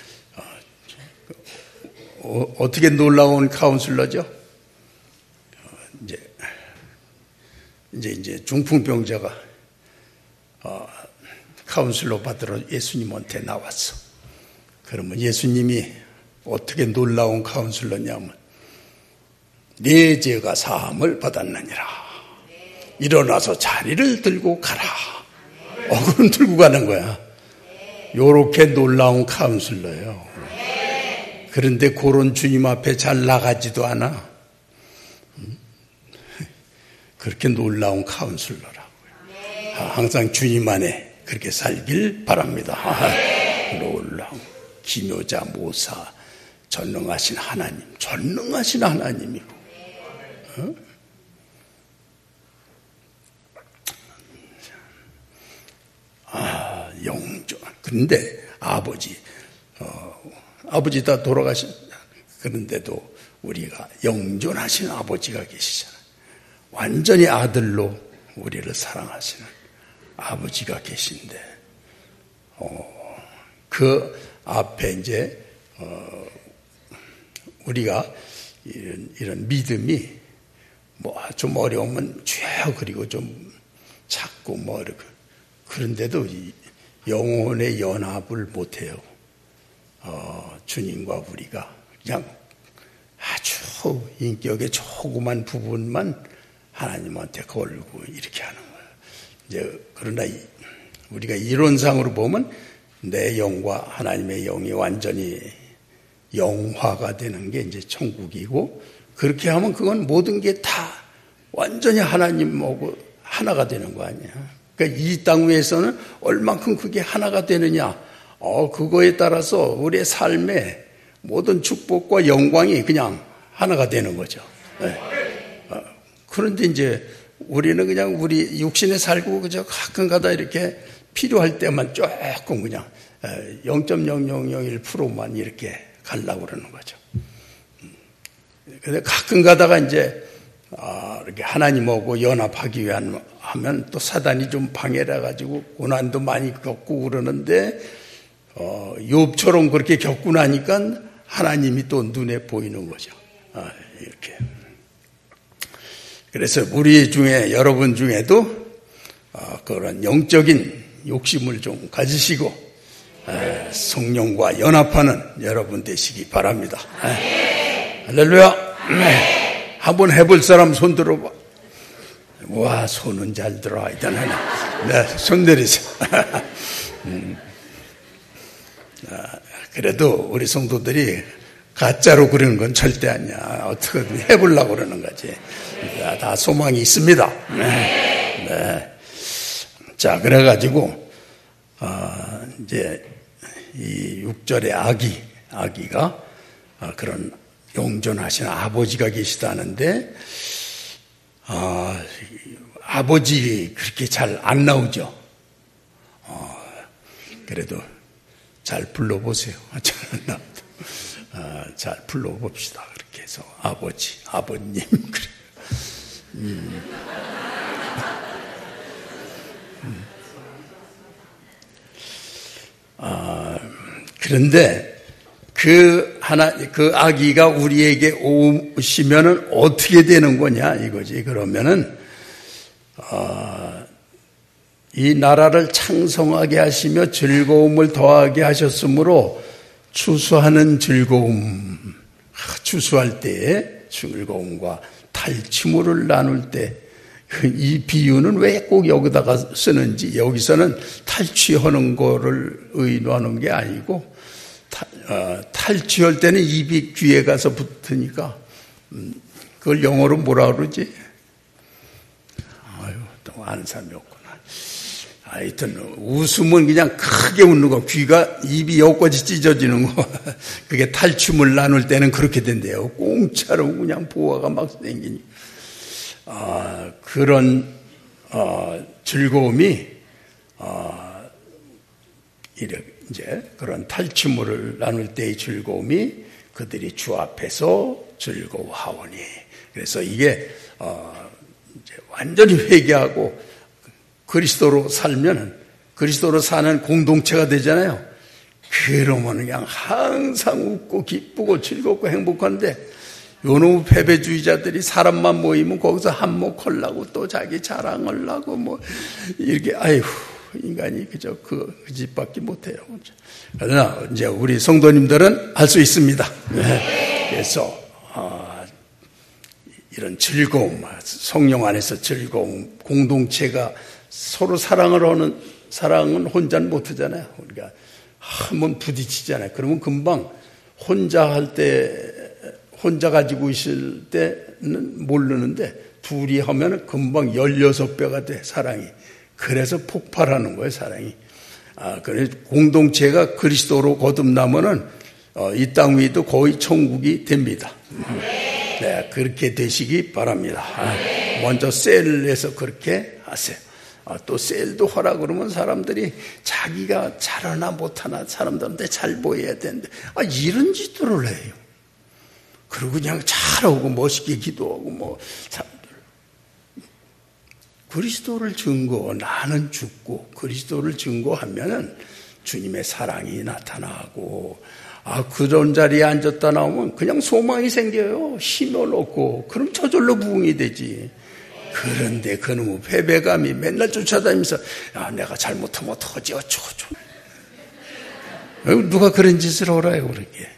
어떻게 놀라운 카운슬러죠? 이제 중풍병자가 카운슬러 받으러 예수님한테 나왔어. 그러면 예수님이 어떻게 놀라운 카운슬러냐면 네 죄가 사함을 받았느니라. 일어나서 자리를 들고 가라. 그럼 들고 가는 거야. 요렇게 놀라운 카운슬러예요. 그런데 그런 주님 앞에 잘 나가지도 않아. 그렇게 놀라운 카운슬러라고요. 항상 주님 안에 그렇게 살길 바랍니다. 놀라운 기묘자 모사, 전능하신 하나님, 전능하신 하나님이고. 영존. 그런데 아버지 다 돌아가신, 그런데도 우리가 영존하신 아버지가 계시잖아요. 완전히 아들로 우리를 사랑하시는 아버지가 계신데, 그 앞에 이제, 우리가 이런 믿음이 좀 어려우면 주여 그리고 좀 찾고 그런데도 이 영혼의 연합을 못해요. 주님과 우리가 그냥 아주 인격의 조그만 부분만 하나님한테 걸고 이렇게 하는 거예요. 이제 그러나 우리가 이론상으로 보면 내 영과 하나님의 영이 완전히 영화가 되는 게 이제 천국이고, 그렇게 하면 그건 모든 게 다 완전히 하나님하고 하나가 되는 거 아니야. 그러니까 이 땅 위에서는 얼만큼 그게 하나가 되느냐, 그거에 따라서 우리의 삶의 모든 축복과 영광이 그냥 하나가 되는 거죠. 네. 그런데 이제 우리는 그냥 우리 육신에 살고 그저 가끔가다 이렇게 필요할 때만 조금 그냥 0.0001%만 이렇게 가려고 그러는 거죠. 근데 가끔 가다가 이제 이렇게 하나님하고 연합하기 위한 하면 또 사단이 좀 방해를 해가지고 고난도 많이 겪고 그러는데, 욥처럼 그렇게 겪고 나니까 하나님이 또 눈에 보이는 거죠. 이렇게. 그래서 우리 중에, 여러분 중에도 그런 영적인 욕심을 좀 가지시고 성령과 연합하는 여러분 되시기 바랍니다. 할렐루야. 한번 해볼 사람 손 들어봐. 와, 손은 잘 들어. 일단 하나. 네, 손 내리세요. 그래도 우리 성도들이 가짜로 그러는 건 절대 아니야. 어떻게든 해보려고 그러는 거지. 다 소망이 있습니다. 네. 자, 그래가지고, 이제, 이 6절의 아기가 그런 영존하신 아버지가 계시다는데, 아버지 그렇게 잘 안 나오죠. 그래도 잘 불러보세요. 잘 불러봅시다. 그렇게 해서 아버지, 아버님. 그래. 그런데 그 아기가 우리에게 오시면은 어떻게 되는 거냐 이거지. 그러면은 이 나라를 창성하게 하시며 즐거움을 더하게 하셨으므로 추수하는 즐거움, 추수할 때의 즐거움과 탈취물을 나눌 때, 이 비유는 왜 꼭 여기다가 쓰는지, 여기서는 탈취하는 거를 의도하는 게 아니고, 탈취할 때는 입이 귀에 가서 붙으니까, 그걸 영어로 뭐라 그러지? 또 아는 사람이 없구나. 하여튼, 웃음은 그냥 크게 웃는 거, 입이 여기까지 찢어지는 거, 그게 탈취물 나눌 때는 그렇게 된대요. 공짜로 그냥 보화가 막 생기니. 그런, 즐거움이, 이제 그런 탈취물을 나눌 때의 즐거움이 그들이 주 앞에서 즐거워하오니. 그래서 이게 이제 완전히 회개하고 그리스도로 살면 그리스도로 사는 공동체가 되잖아요. 그러면 그냥 항상 웃고 기쁘고 즐겁고 행복한데 요놈 패배주의자들이 사람만 모이면 거기서 한몫하려고 또 자기 자랑을 하고 뭐 이렇게 아이고 인간이 그저 그 집밖에 못해요. 그러나 이제 우리 성도님들은 할 수 있습니다. 그래서 이런 즐거움, 성령 안에서 즐거움, 공동체가 서로 사랑을 하는 사랑은 혼자는 못하잖아요. 우리가 한번 부딪히잖아요. 그러면 금방 혼자 가지고 있을 때는 모르는데 둘이 하면 금방 16배가 돼, 사랑이. 그래서 폭발하는 거예요, 사랑이. 그래서 공동체가 그리스도로 거듭나면은 이 땅 위도 거의 천국이 됩니다. 네, 그렇게 되시기 바랍니다. 먼저 셀에서 그렇게 하세요. 또 셀도 하라 그러면 사람들이 자기가 잘하나 못하나 사람들한테 잘 보여야 되는데 이런 짓들을 해요. 그리고 그냥 잘하고 멋있게 기도하고 뭐 사람들 그리스도를 증거, 나는 죽고 그리스도를 증거하면은 주님의 사랑이 나타나고 그런 자리에 앉았다 나오면 그냥 소망이 생겨요. 힘을 얻고 그럼 저절로 부흥이 되지. 그런데 그놈의 패배감이 맨날 쫓아다니면서 내가 잘못하면 어떡하지 어쩌고 누가 그런 짓을 하라요 그렇게.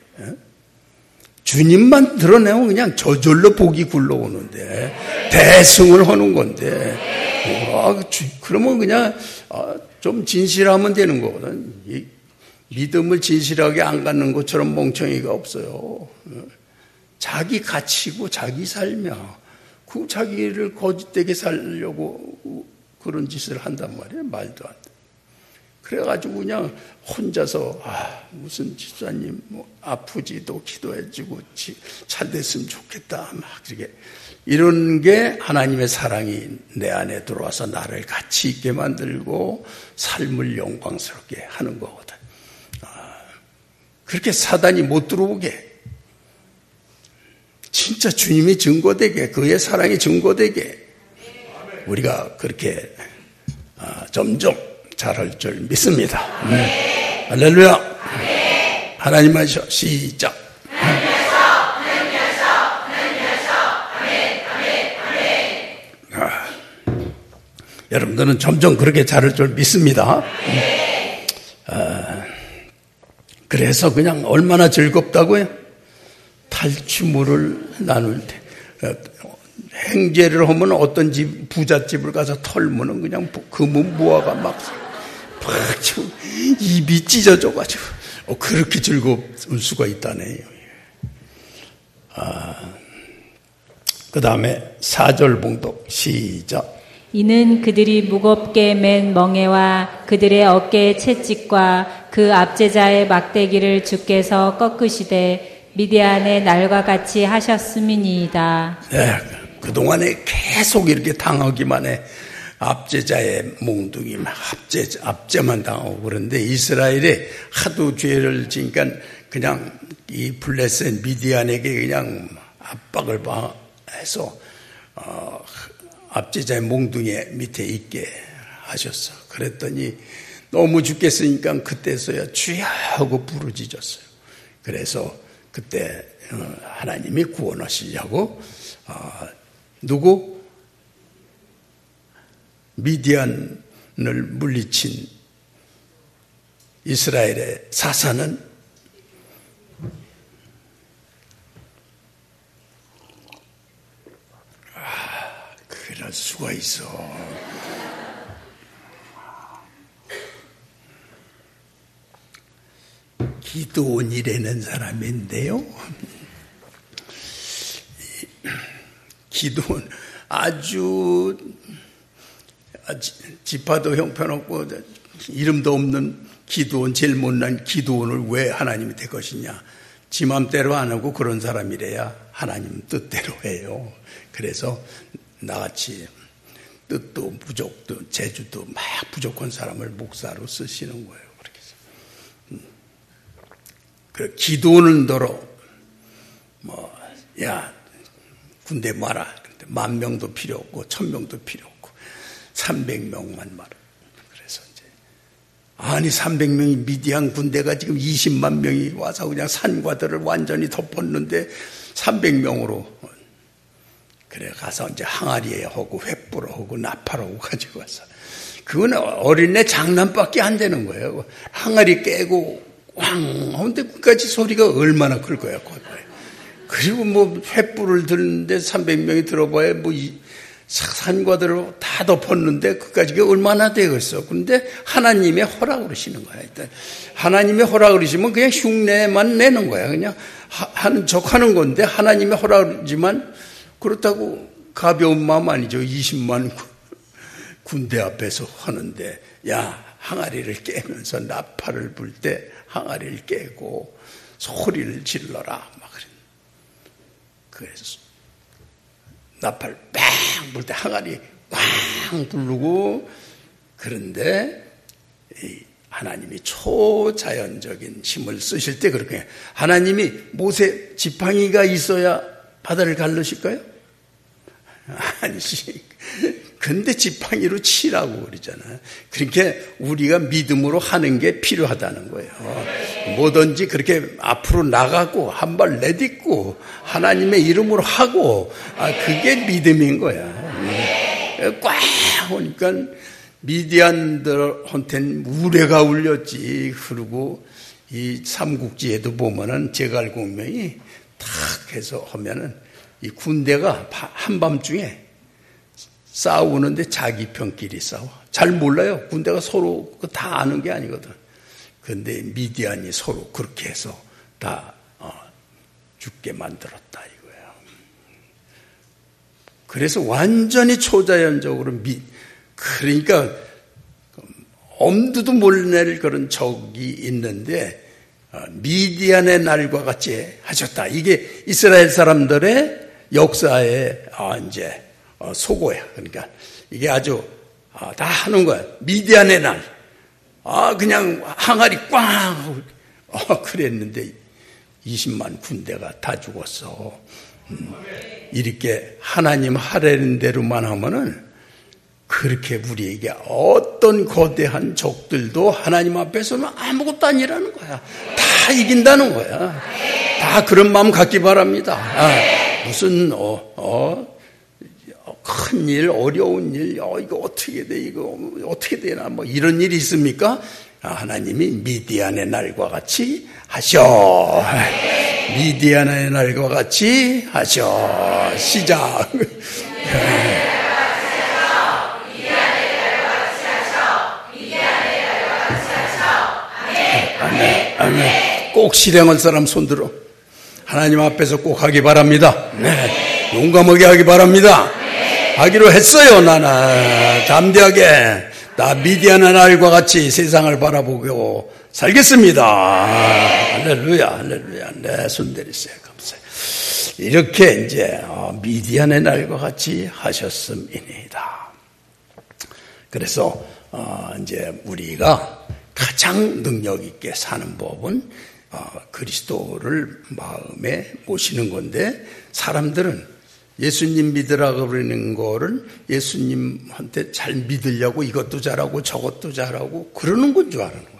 주님만 드러내면 그냥 저절로 복이 굴러오는데 대승을 하는 건데 그러면 그냥 좀 진실하면 되는 거거든. 믿음을 진실하게 안 갖는 것처럼 멍청이가 없어요. 자기 가치고 자기 삶이야. 그 자기를 거짓되게 살려고 그런 짓을 한단 말이에요. 말도 안 돼. 그래가지고 그냥 혼자서 무슨 집사님 뭐 아프지도 기도해주고 잘 됐으면 좋겠다 막 이렇게 이런 게 하나님의 사랑이 내 안에 들어와서 나를 가치 있게 만들고 삶을 영광스럽게 하는 거거든. 그렇게 사단이 못 들어오게 진짜 주님이 증거되게 그의 사랑이 증거되게 우리가 그렇게 점점 잘할 줄 믿습니다. 할렐루야. 하나님 하셔. 시작. 여러분들은 점점 그렇게 잘할 줄 믿습니다. 그래서 그냥 얼마나 즐겁다고요? 탈취물을 나눌 때 행제를 하면 어떤 집 부잣집을 가서 털면은 그냥 금은 무화과 막 입이 찢어져가지고 그렇게 즐거울 수가 있다네요. 그 다음에 4절 봉독 시작. 이는 그들이 무겁게 맨 멍에와 그들의 어깨의 채찍과 그 압제자의 막대기를 주께서 꺾으시되 미디안의 날과 같이 하셨음이니이다. 네, 그동안에 계속 이렇게 당하기만 해. 압제자의 몽둥이, 압제만 당하고 그런데 이스라엘이 하도 죄를 지니까 그냥 이 블레셋 미디안에게 그냥 압박을 해서 압제자의 몽둥이 밑에 있게 하셨어. 그랬더니 너무 죽겠으니까 그때서야 주여 하고 부르짖었어요. 그래서 그때 하나님이 구원하시려고 누구? 미디안을 물리친 이스라엘의 사사는 그럴 수가 있어. 기드온이라는 사람인데요. 기드온 아주 지파도 형편없고 이름도 없는 기드온, 제일 못난 기드온을 왜 하나님이 될 것이냐. 지 맘대로 안 하고 그런 사람이래야 하나님 뜻대로 해요. 그래서 나같이 뜻도 부족도 재주도 막 부족한 사람을 목사로 쓰시는 거예요. 그렇게 해서. 기드온은 더러 야, 군대 마라. 그런데 10,000명도 필요 없고 1,000명도 필요 없고 300명만 마라. 그래서 이제 아니 300명이 미디안 군대가 지금 20만 명이 와서 그냥 산과들을 완전히 덮었는데 300명으로 그래 가서 이제 항아리에 하고 횃불을 하고 나팔하고 가지고 와서 그건 어린애 장난밖에 안 되는 거예요. 항아리 깨고 왕 하는데 끝까지 소리가 얼마나 클 거야. 그리고 뭐 횃불을 드는데 300명이 들어봐야 뭐 산과들을 다 덮었는데 그까지가 얼마나 되겠어. 그런데 하나님의 허락을 하시는 거야. 일단 하나님의 허락을 하시면 그냥 흉내만 내는 거야. 그냥 하는 척 하는 건데 하나님의 허락이지만 그렇다고 가벼운 마음 아니죠. 20만 군대 앞에서 하는데 야 항아리를 깨면서 나팔을 불 때 항아리를 깨고 소리를 질러라 막 그래. 그래서 나팔 빵 불 때 항아리 꽝 부르고 그런데 하나님이 초자연적인 힘을 쓰실 때 그렇게 하나님이 모세 지팡이가 있어야 바다를 갈르실까요? 아니지. 근데 지팡이로 치라고 그러잖아요. 그러니까 우리가 믿음으로 하는 게 필요하다는 거예요. 뭐든지 그렇게 앞으로 나가고 한 발 내딛고 하나님의 이름으로 하고 그게 믿음인 거야. 꽉 오니까 미디안들한테는 우레가 울렸지. 그리고 이 삼국지에도 보면은 제갈공명이 탁 해서 하면은 이 군대가 한밤중에 싸우는데 자기 편끼리 싸워. 잘 몰라요. 군대가 서로 다 아는 게 아니거든. 그런데 미디안이 서로 그렇게 해서 다 죽게 만들었다 이거예요. 그래서 완전히 초자연적으로 그러니까 엄두도 못 낼 그런 적이 있는데 미디안의 날과 같이 하셨다. 이게 이스라엘 사람들의 역사의 이제 소고야. 그러니까 이게 아주 다 하는 거야. 미디안의 날. 그냥 항아리 꽝 그랬는데 20만 군대가 다 죽었어. 이렇게 하나님 하라는 대로만 하면은 그렇게 우리에게 어떤 거대한 적들도 하나님 앞에서는 아무것도 아니라는 거야. 다 이긴다는 거야. 다 그런 마음 갖기 바랍니다. 무슨 큰일, 어려운 일, 이거 어떻게 돼, 이거 어떻게 되나, 뭐 이런 일이 있습니까? 하나님이 미디안의 날과 같이 하셔. 미디안의 날과 같이 하셔. 시작. 아멘. 꼭 실행할 사람 손들어. 하나님 앞에서 꼭 하기 바랍니다. 네. 용감하게 하기 바랍니다. 하기로 했어요. 나는 담대하게 나 미디안의 날과 같이 세상을 바라보고 살겠습니다. 할렐루야, 할렐루야. 네, 손 내리세요. 감사해요. 이렇게 이제 미디안의 날과 같이 하셨음이니이다. 그래서 이제 우리가 가장 능력 있게 사는 법은 그리스도를 마음에 모시는 건데 사람들은 예수님 믿으라고 그러는 거를 예수님한테 잘 믿으려고 이것도 잘하고 저것도 잘하고 그러는 건 줄 아는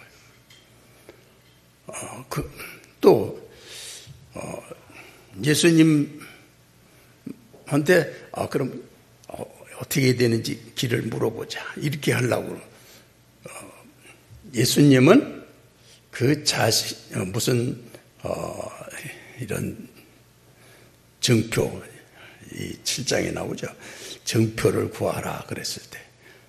거예요. 또 예수님한테 그럼 어떻게 해야 되는지 길을 물어보자 이렇게 하려고 예수님은 그 자신 무슨 이런 증표 이 7장에 나오죠. 증표를 구하라 그랬을 때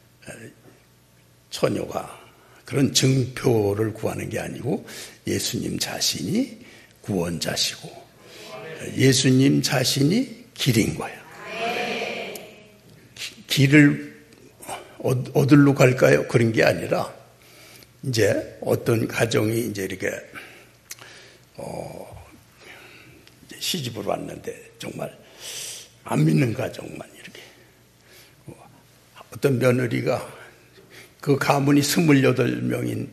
처녀가 그런 증표를 구하는 게 아니고 예수님 자신이 구원자시고 예수님 자신이 길인 거예요. 길을 어디로 갈까요? 그런 게 아니라 이제 어떤 가정이 이제 이렇게 시집을 왔는데 정말 안 믿는 가정만 이렇게 어떤 며느리가 그 가문이 28명인데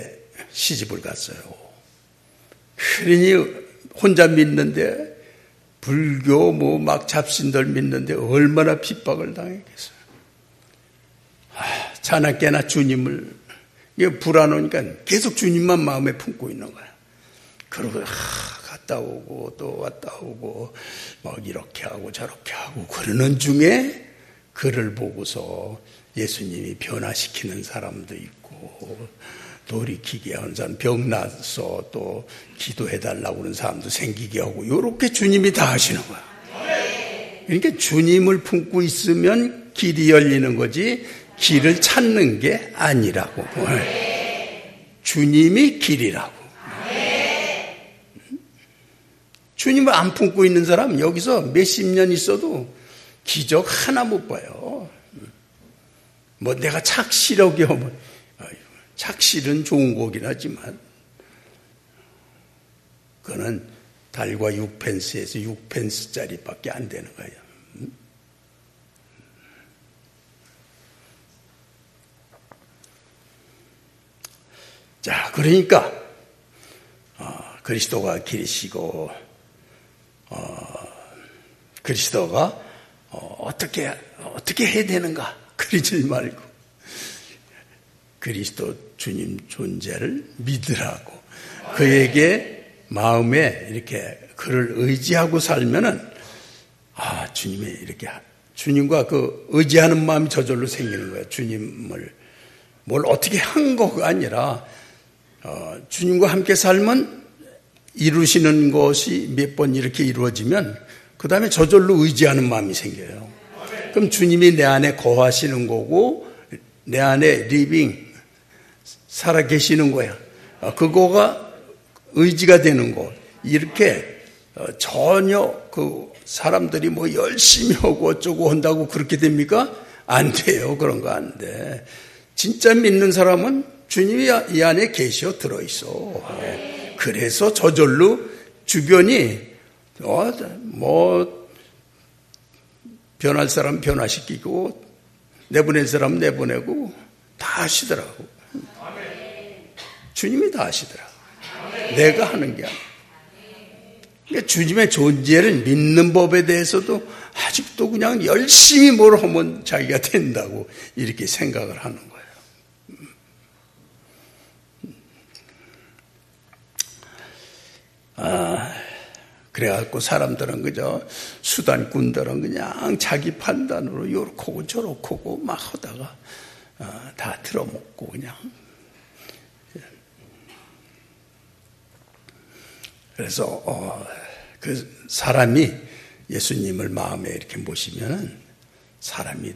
시집을 갔어요. 그러니 혼자 믿는데 불교 뭐 막 잡신들 믿는데 얼마나 핍박을 당했겠어요. 자나깨나 주님을, 이게 불안하니까 계속 주님만 마음에 품고 있는 거야. 그러고 갔다 오고 또 왔다 오고 막 이렇게 하고 저렇게 하고 그러는 중에 그를 보고서 예수님이 변화시키는 사람도 있고 돌이키게 하는 사람, 병 나서 또 기도해달라고 하는 사람도 생기게 하고 이렇게 주님이 다 하시는 거야. 그러니까 주님을 품고 있으면 길이 열리는 거지 길을 찾는 게 아니라고. 주님이 길이라고. 주님을 안 품고 있는 사람 여기서 몇십 년 있어도 기적 하나 못 봐요. 뭐 내가 착실하게 하면, 착실은 좋은 거긴 하지만 그거는 달과 6펜스에서 6펜스짜리밖에 안 되는 거예요. 자, 그러니까 그리스도가 길이시고 그리스도가 어떻게 해야 되는가 그러지 말고 그리스도 주님 존재를 믿으라고 그에게 마음에 이렇게 그를 의지하고 살면은 주님이 이렇게 주님과 그 의지하는 마음이 저절로 생기는 거예요. 주님을 뭘 어떻게 한 거가 아니라 주님과 함께 살면 이루시는 것이 몇 번 이렇게 이루어지면 그 다음에 저절로 의지하는 마음이 생겨요. 그럼 주님이 내 안에 거하시는 거고 내 안에 리빙 살아 계시는 거야. 그거가 의지가 되는 거. 이렇게 전혀 그 사람들이 뭐 열심히 하고 어쩌고 한다고 그렇게 됩니까? 안 돼요. 그런 거 안 돼. 진짜 믿는 사람은 주님이 이 안에 계셔 들어있어. 그래서 저절로 주변이 뭐 변할 사람 변화시키고 내보낼 사람 내보내고 다 하시더라고. 주님이 다 하시더라고. 내가 하는 게 아니야. 그러니까 주님의 존재를 믿는 법에 대해서도 아직도 그냥 열심히 뭘 하면 자기가 된다고 이렇게 생각을 하는 거예요. 그래갖고 사람들은 그저 수단꾼들은 그냥 자기 판단으로 요렇고 저렇고 막 하다가 다 들어먹고 그냥. 그래서 그 사람이 예수님을 마음에 이렇게 모시면은 사람이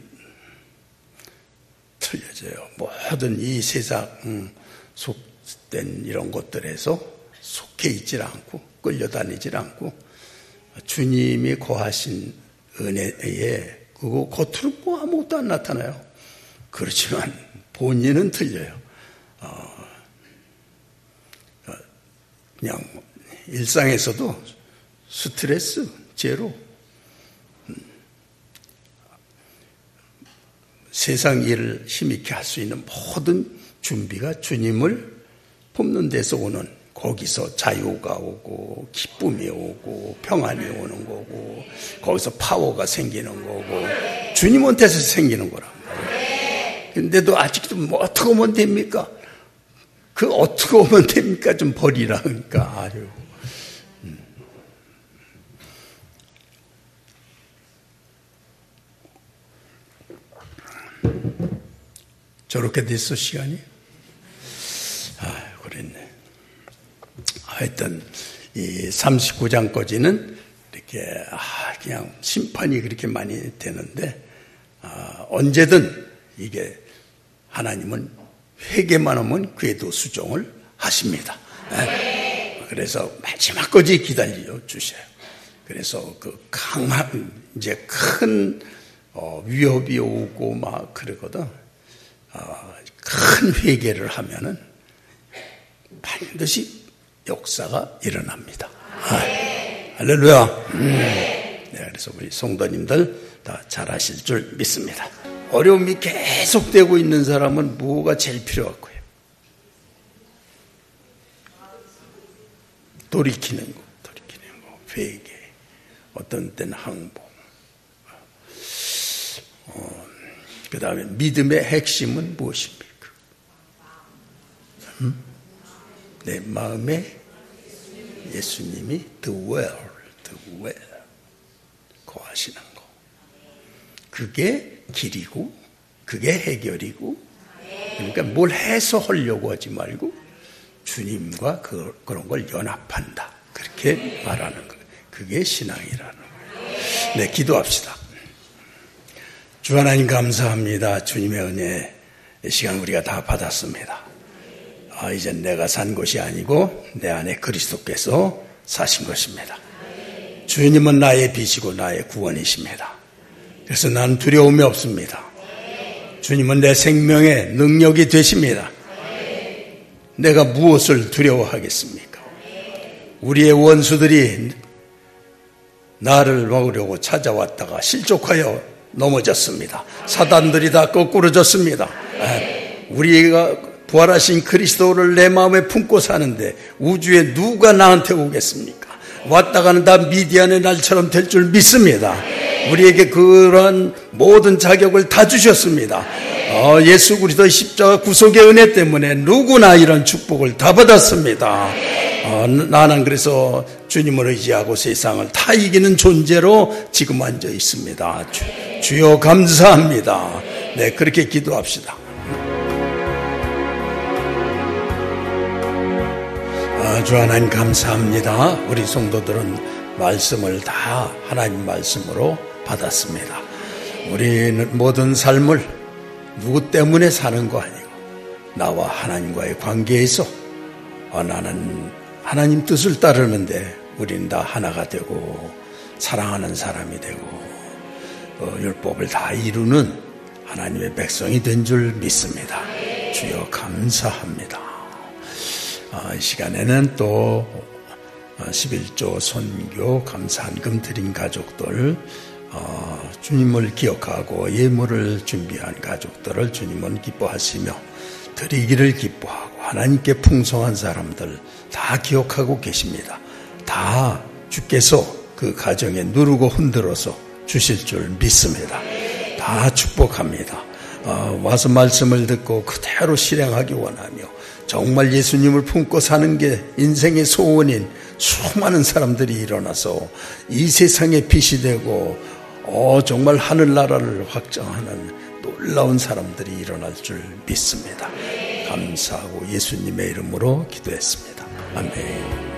틀려져요. 모든 이 세상 속된 이런 것들에서 속해 있질 않고 끌려다니질 않고 주님이 거하신 은혜에 그거 겉으로 뭐 아무것도 안 나타나요. 그렇지만 본인은 틀려요. 그냥 일상에서도 스트레스 제로, 세상 일을 힘있게 할 수 있는 모든 준비가 주님을 품는 데서 오는, 거기서 자유가 오고 기쁨이 오고 평안이 오는 거고 거기서 파워가 생기는 거고 주님한테서 생기는 거란 말이에요. 근데도 아직도 뭐 어떻게 하면 됩니까? 그 어떻게 하면 됩니까? 좀 버리라 그러니까 아유. 저렇게 됐어 시간이? 그랬네. 하여튼 이 39장까지는 이렇게 그냥 심판이 그렇게 많이 되는데 언제든 이게 하나님은 회개만 하면 궤도 수정을 하십니다. 그래서 마지막까지 기다려 주셔요. 그래서 그 강한 이제 큰 위협이 오고 막 그러거든. 큰 회개를 하면은 반드시 역사가 일어납니다. 할렐루야. 네, 그래서 우리 성도님들 다 잘하실 줄 믿습니다. 어려움이 계속되고 있는 사람은 뭐가 제일 필요할 거예요? 돌이키는 거, 회개. 어떤 때는 항복. 그 다음에 믿음의 핵심은 무엇입니까? 내 마음에 예수님이 dwell 거하시는 거. 그게 길이고 그게 해결이고, 그러니까 뭘 해서 하려고 하지 말고 주님과 그런 걸 연합한다, 그렇게 말하는 거예요. 그게 신앙이라는 거예요. 네, 기도합시다. 주 하나님 감사합니다. 주님의 은혜 이 시간 우리가 다 받았습니다. 이젠 내가 산 것이 아니고 내 안에 그리스도께서 사신 것입니다. 주님은 나의 빛이고 나의 구원이십니다. 그래서 나는 두려움이 없습니다. 주님은 내 생명의 능력이 되십니다. 내가 무엇을 두려워하겠습니까? 우리의 원수들이 나를 먹으려고 찾아왔다가 실족하여 넘어졌습니다. 사단들이 다 거꾸로졌습니다. 우리가 부활하신 그리스도를 내 마음에 품고 사는데 우주에 누가 나한테 오겠습니까? 왔다가는 다 미디안의 날처럼 될 줄 믿습니다. 우리에게 그러한 모든 자격을 다 주셨습니다. 예수 그리스도의 십자가 구속의 은혜 때문에 누구나 이런 축복을 다 받았습니다. 나는 그래서 주님을 의지하고 세상을 다 이기는 존재로 지금 앉아 있습니다. 주여 감사합니다. 네, 그렇게 기도합시다. 주 하나님 감사합니다. 우리 성도들은 말씀을 다 하나님 말씀으로 받았습니다. 우리는 모든 삶을 누구 때문에 사는 거 아니고 나와 하나님과의 관계에서 나는 하나님 뜻을 따르는데 우리는 다 하나가 되고 사랑하는 사람이 되고 율법을 다 이루는 하나님의 백성이 된 줄 믿습니다. 주여 감사합니다. 이 시간에는 또 11조 선교 감사한금 드린 가족들, 주님을 기억하고 예물을 준비한 가족들을 주님은 기뻐하시며 드리기를 기뻐하고 하나님께 풍성한 사람들 다 기억하고 계십니다. 다 주께서 그 가정에 누르고 흔들어서 주실 줄 믿습니다. 다 축복합니다. 와서 말씀을 듣고 그대로 실행하기 원하며 정말 예수님을 품고 사는 게 인생의 소원인 수많은 사람들이 일어나서 이 세상의 빛이 되고 정말 하늘나라를 확장하는 놀라운 사람들이 일어날 줄 믿습니다. 감사하고 예수님의 이름으로 기도했습니다. 아멘.